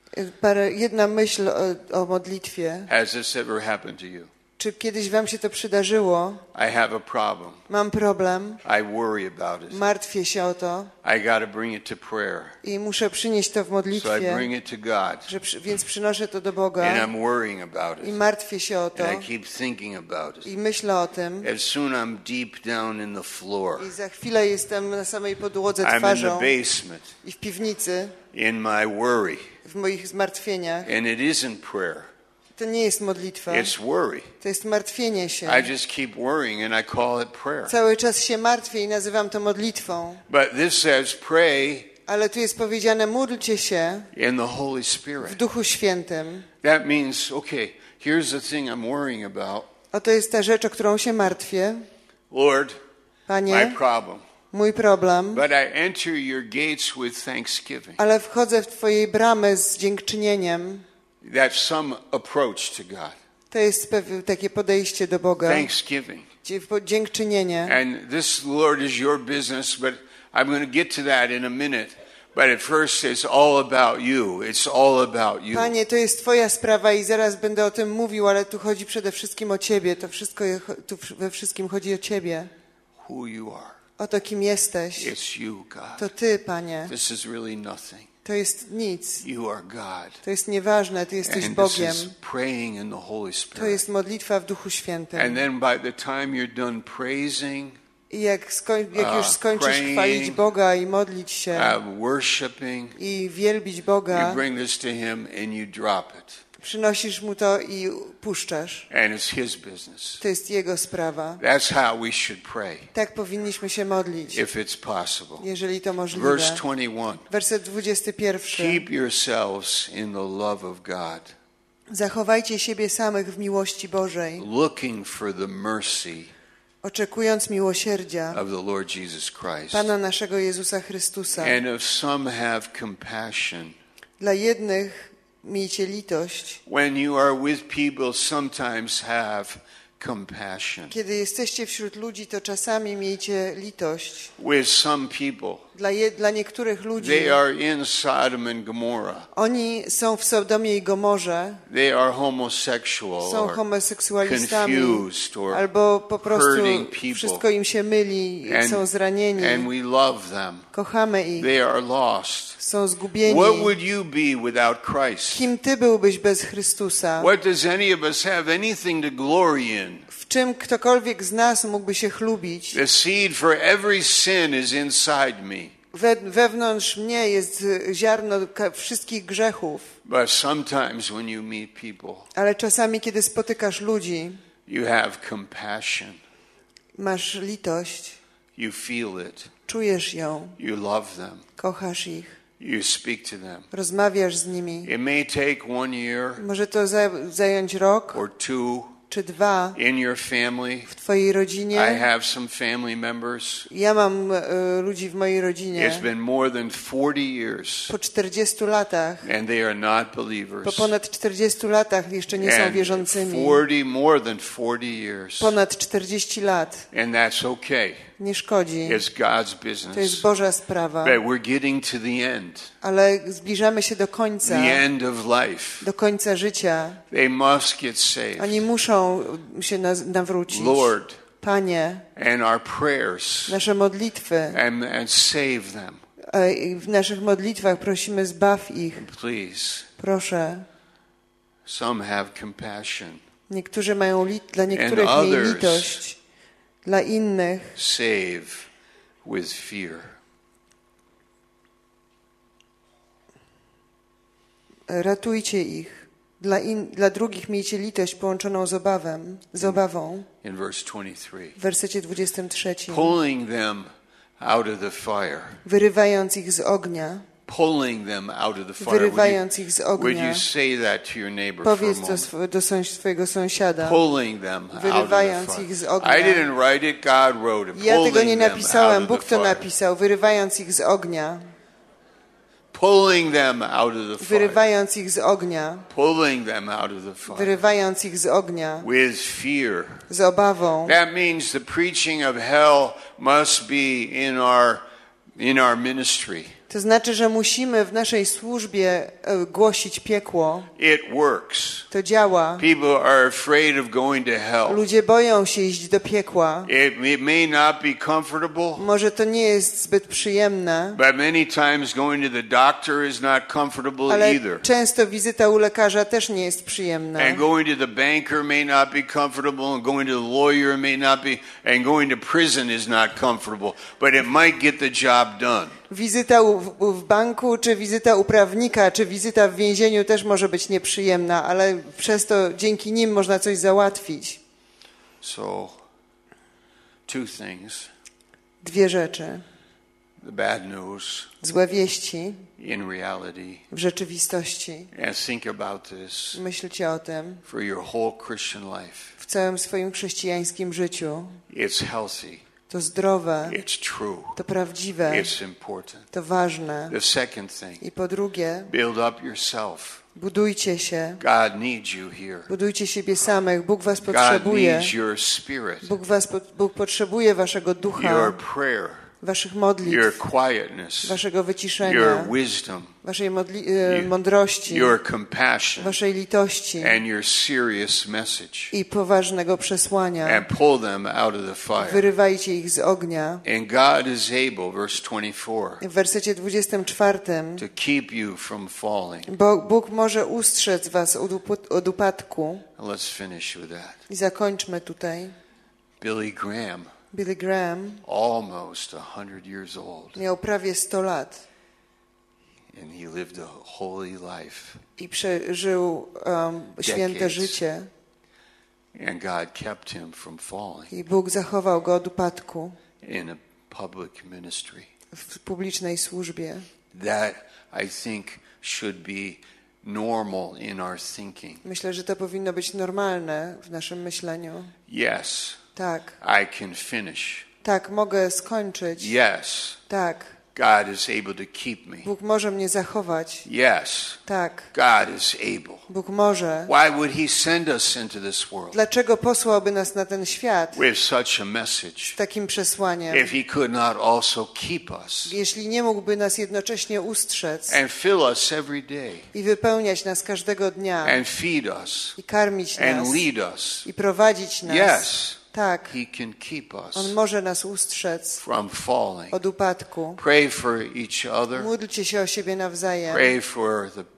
Jedna myśl o modlitwie. Has this ever happened to you? Czy kiedyś wam się to przydarzyło? I have a problem. Mam problem. I worry about it. Martwię się o to. I got to bring it to prayer. I muszę przynieść to w So I modlitwie. bring it to God. Więc przynoszę to do Boga. And I'm worrying about I it. martwię się o to. And I keep thinking about it. I myślę o tym. As soon I'm deep down in the floor. I za chwilę jestem na samej podłodze I'm in twarzą. the basement. I w piwnicy. In my worry. W moich zmartwieniach. And it isn't prayer. To nie jest modlitwa. It's worry. To jest martwienie się. I just keep worrying and I call it prayer. Cały czas się martwię i nazywam to modlitwą. But this says pray Ale tu jest powiedziane módlcie się in the Holy w Spirit. Duchu Świętym. That means, okay, here's the thing I'm worrying about. Oto jest ta rzecz, o którą się martwię. Lord, my Panie, problem. mój problem. But I enter your gates with thanksgiving. Ale wchodzę w Twojej bramy z dziękczynieniem. That's some approach to God. To jest takie podejście do Boga. Thanksgiving. Dziękczynienie. And this, Lord, is your business, but I'm going to get to that in a minute. But at first it's all about you. It's all about you. Panie, to jest Twoja sprawa i zaraz będę o tym mówił, ale tu chodzi przede wszystkim o Ciebie. To wszystko, tu we wszystkim chodzi o Ciebie. Who you are. O to, kim jesteś. It's you, God. To Ty, Panie. This is really nothing. To jest nic. You are God. To jest nieważne. Ty jesteś And Bogiem. this is praying in the Holy To Spirit. jest modlitwa w Duchu Świętym. And then by the time you're done praising, I jak już skończysz praying, chwalić Boga i modlić się worshiping, i wielbić you Boga, bring this to Him and you drop it. przynosisz Mu to i puszczasz. And it's His business. To jest Jego sprawa. That's how we should pray, Tak powinniśmy się modlić, if it's possible. jeżeli to możliwe. Verse 21. Werset 21. Keep yourselves in the love of God, Zachowajcie siebie samych w miłości Bożej, looking for the mercy oczekując miłosierdzia of the Lord Jesus Christ. Pana naszego Jezusa Chrystusa. And if some have compassion, Dla jednych miejcie litość. when you are with people, sometimes have compassion. Kiedy jesteście wśród ludzi, to czasami miejcie litość. With some people, Dla niektórych ludzi, they are in Sodom and Gomorrah. oni są w Sodomie i Gomorze, They are homosexual są or homoseksualistami, confused or albo po prostu hurting people. wszystko im się myli, są zranieni, and we love them. kochamy ich, They are lost. są zgubieni. What would you be without Christ? Kim ty byłbyś bez Chrystusa? What does any of us have anything to glory in? W czym ktokolwiek z nas mógłby się chlubić? The seed for every sin is inside me. Wewnątrz mnie jest ziarno wszystkich grzechów, But sometimes when you meet people, ale czasami, kiedy spotykasz ludzi, you have compassion. masz litość, You feel it. czujesz ją, You love them. kochasz ich, You speak to them. rozmawiasz z nimi. It may take 1 year Może to zająć rok or 2 czy 2 in your family. w twojej I rodzinie. have some family members. Ja mam ludzi w mojej It's rodzinie been more than 40 years po 40 latach, and they are not po believers. ponad 40 latach jeszcze nie są And wierzącymi. more than 40 years. Ponad 40 lat. And that's okay. Nie szkodzi. It's God's To jest business. Boża sprawa. But we're getting to the end. Ale zbliżamy się do końca. The end of life. Do końca życia. They must get saved. Oni muszą się nawrócić. Lord, Panie, and our prayers nasze modlitwy, and save them. w naszych modlitwach prosimy, zbaw ich. Please. Proszę. Some have compassion. Niektórzy mają dla niektórych And miej others litość. Dla innych save with fear. ratujcie ich. Dla drugich miejcie litość połączoną z obawą. In verse 23. W wersecie 23. Pulling them out of the fire. Wyrywając ich z ognia. Pulling them out of the fire. Wyrywając ich z Would ognia. you say that to your neighbor for a Powiedz moment? to do swojego sąsiada. Pulling them out of the Wyrywając fire. ich z ognia. I didn't write it, God wrote it. Ja tego nie Pulling them napisałem, out Bóg of the to fire. napisał. Wyrywając ich z ognia. pulling them out of the fire, wyrywając ich z ognia, pulling them out of the fire wyrywając ich z ognia, with fear. z obawą. That means the preaching of hell must be in our ministry. To znaczy, że musimy w naszej służbie głosić piekło. It works. To działa. People are afraid of going to hell. Ludzie boją się iść do piekła. It may not be comfortable. Może to nie jest zbyt przyjemne, But many times going to the doctor is not comfortable ale either. często wizyta u lekarza też nie jest przyjemna. And going to the banker may not be comfortable, and going to the lawyer may not be, and going to prison is not comfortable, but it might get the job done. Wizyta w banku, czy wizyta u prawnika, czy wizyta w więzieniu też może być nieprzyjemna, ale przez to dzięki nim można coś załatwić. So, two things. Dwie rzeczy. The bad news Złe wieści in reality. w rzeczywistości. And think about this Myślcie o tym for your whole Christian life. w całym swoim chrześcijańskim życiu. It's healthy. To zdrowe, It's true. to prawdziwe, It's important. to ważne. The second thing, I po drugie, build up yourself. budujcie się. God needs you here. Budujcie siebie samych. Bóg was God potrzebuje. needs your spirit, Bóg potrzebuje waszego ducha, your prayer, waszych your modlitw, quietness, waszego wyciszenia, your wisdom, waszej mądrości, your compassion, waszej litości and your serious message. i poważnego przesłania. And pull them out of the fire. Wyrywajcie ich z ognia. And God is able, verse 24, W wersecie 24 to keep you from falling. Bóg może ustrzec was od upadku. Let's finish with that. I zakończmy tutaj. Billy Graham, Billy Graham almost 100 years old, miał prawie 100 lat and he lived a holy life. i przeżył święte Decades. życie. And God kept him from falling I Bóg zachował go od upadku in a public ministry. w publicznej służbie. That, I think, should be normal in our thinking. Myślę, że to powinno być normalne w naszym myśleniu. Yes, Tak, I can finish. tak, mogę skończyć. Yes, Tak, God is able to keep me. Bóg może mnie zachować. Yes, Tak, God is able. Bóg może. Why would he send us into this world Dlaczego posłałby nas na ten świat with such a message z takim przesłaniem, if he could not also keep us jeśli nie mógłby nas jednocześnie ustrzec and fill us every day i wypełniać nas każdego dnia and feed us i karmić nas and lead us? i prowadzić nas? Yes, Tak, he can keep us On może nas ustrzec from falling. od upadku. Pray for each other. Módlcie się o siebie nawzajem. Pray for the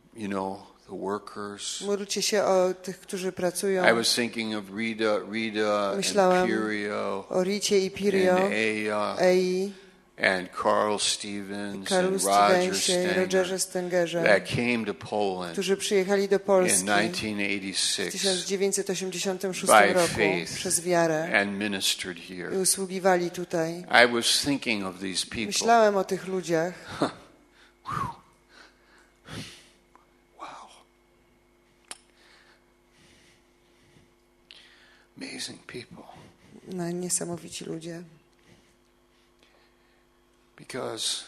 workers. Módlcie się o tych, którzy pracują. I was thinking of Rita Myślałem and Pirio o Ricie i Pirio, and Aya Ei, and Carl Stevens Karlu and Roger Stevensie, Rogerze Stengerze, that came to Poland którzy przyjechali do in Polski w 1986 1986 by roku faith przez wiarę and ministered i here. usługiwali tutaj. I was thinking of these people. Myślałem o tych ludziach. Wow. Amazing people. No, niesamowici ludzie. Because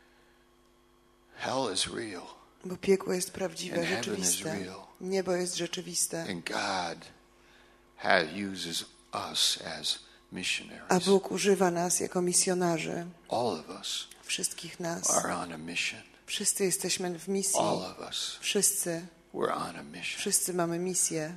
hell is real. Bo piekło jest prawdziwe, And heaven is rzeczywiste. real. Niebo jest rzeczywiste. And God uses us as A missionaries. Bóg używa nas jako misjonarzy. All of us Wszystkich nas. are on a mission. Wszyscy jesteśmy w misji. All of us, Wszyscy. we're on a mission. Wszyscy mamy misję.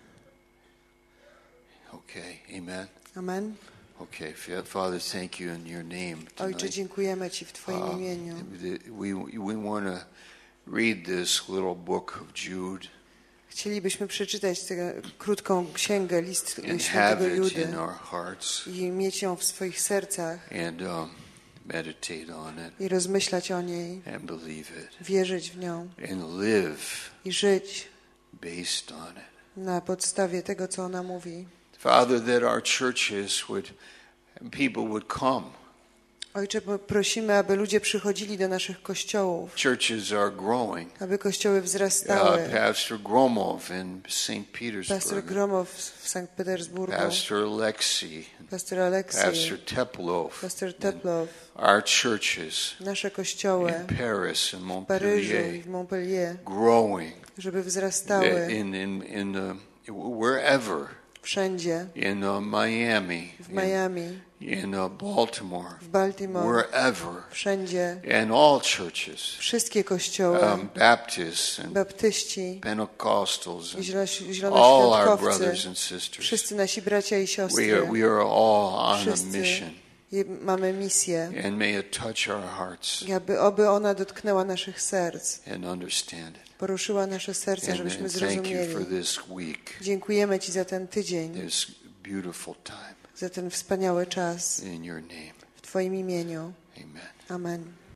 Okay, amen. Amen. Okay, Father, thank you in your name Ojcze, tonight. dziękujemy Ci w Twoim imieniu. We want to read this little book of Jude Chcielibyśmy przeczytać tę krótką księgę, list and have świętego it Judy in our hearts i mieć ją w swoich sercach and meditate on it i rozmyślać o niej, and believe it wierzyć w nią and live i żyć based on it. na podstawie tego, co ona mówi. Father, that our churches people would come Ojcze, prosimy, aby ludzie przychodzili do naszych kościołów, Churches are growing. aby kościoły wzrastały. Pastor Gromov in St. Pastor Petersburg. Gromow w Sankt Petersburgu, Pastor Alexei. Pastor Aleksiej, Pastor Teplov. Pastor Teplow, Our churches nasze kościoły in Paris and w Paryżu i Montpellier w Montpellier, growing żeby wzrastały wherever, wszędzie, in Miami, w Miami, in Baltimore, w Baltimore, wherever, wszędzie, and all churches, wszystkie kościoły, Baptists and baptyści, Pentecostals, and zielonoświątkowcy, all our brothers and sisters. wszyscy nasi bracia i siostry, We are all on a wszyscy mission, mamy misję, and may it touch our hearts oby ona dotknęła naszych serc, and understand it. poruszyła nasze serca, żebyśmy And thank you zrozumieli. for this week, Dziękujemy Ci za ten tydzień, this beautiful time. za ten wspaniały czas In your name, w Twoim imieniu. amen. Amen.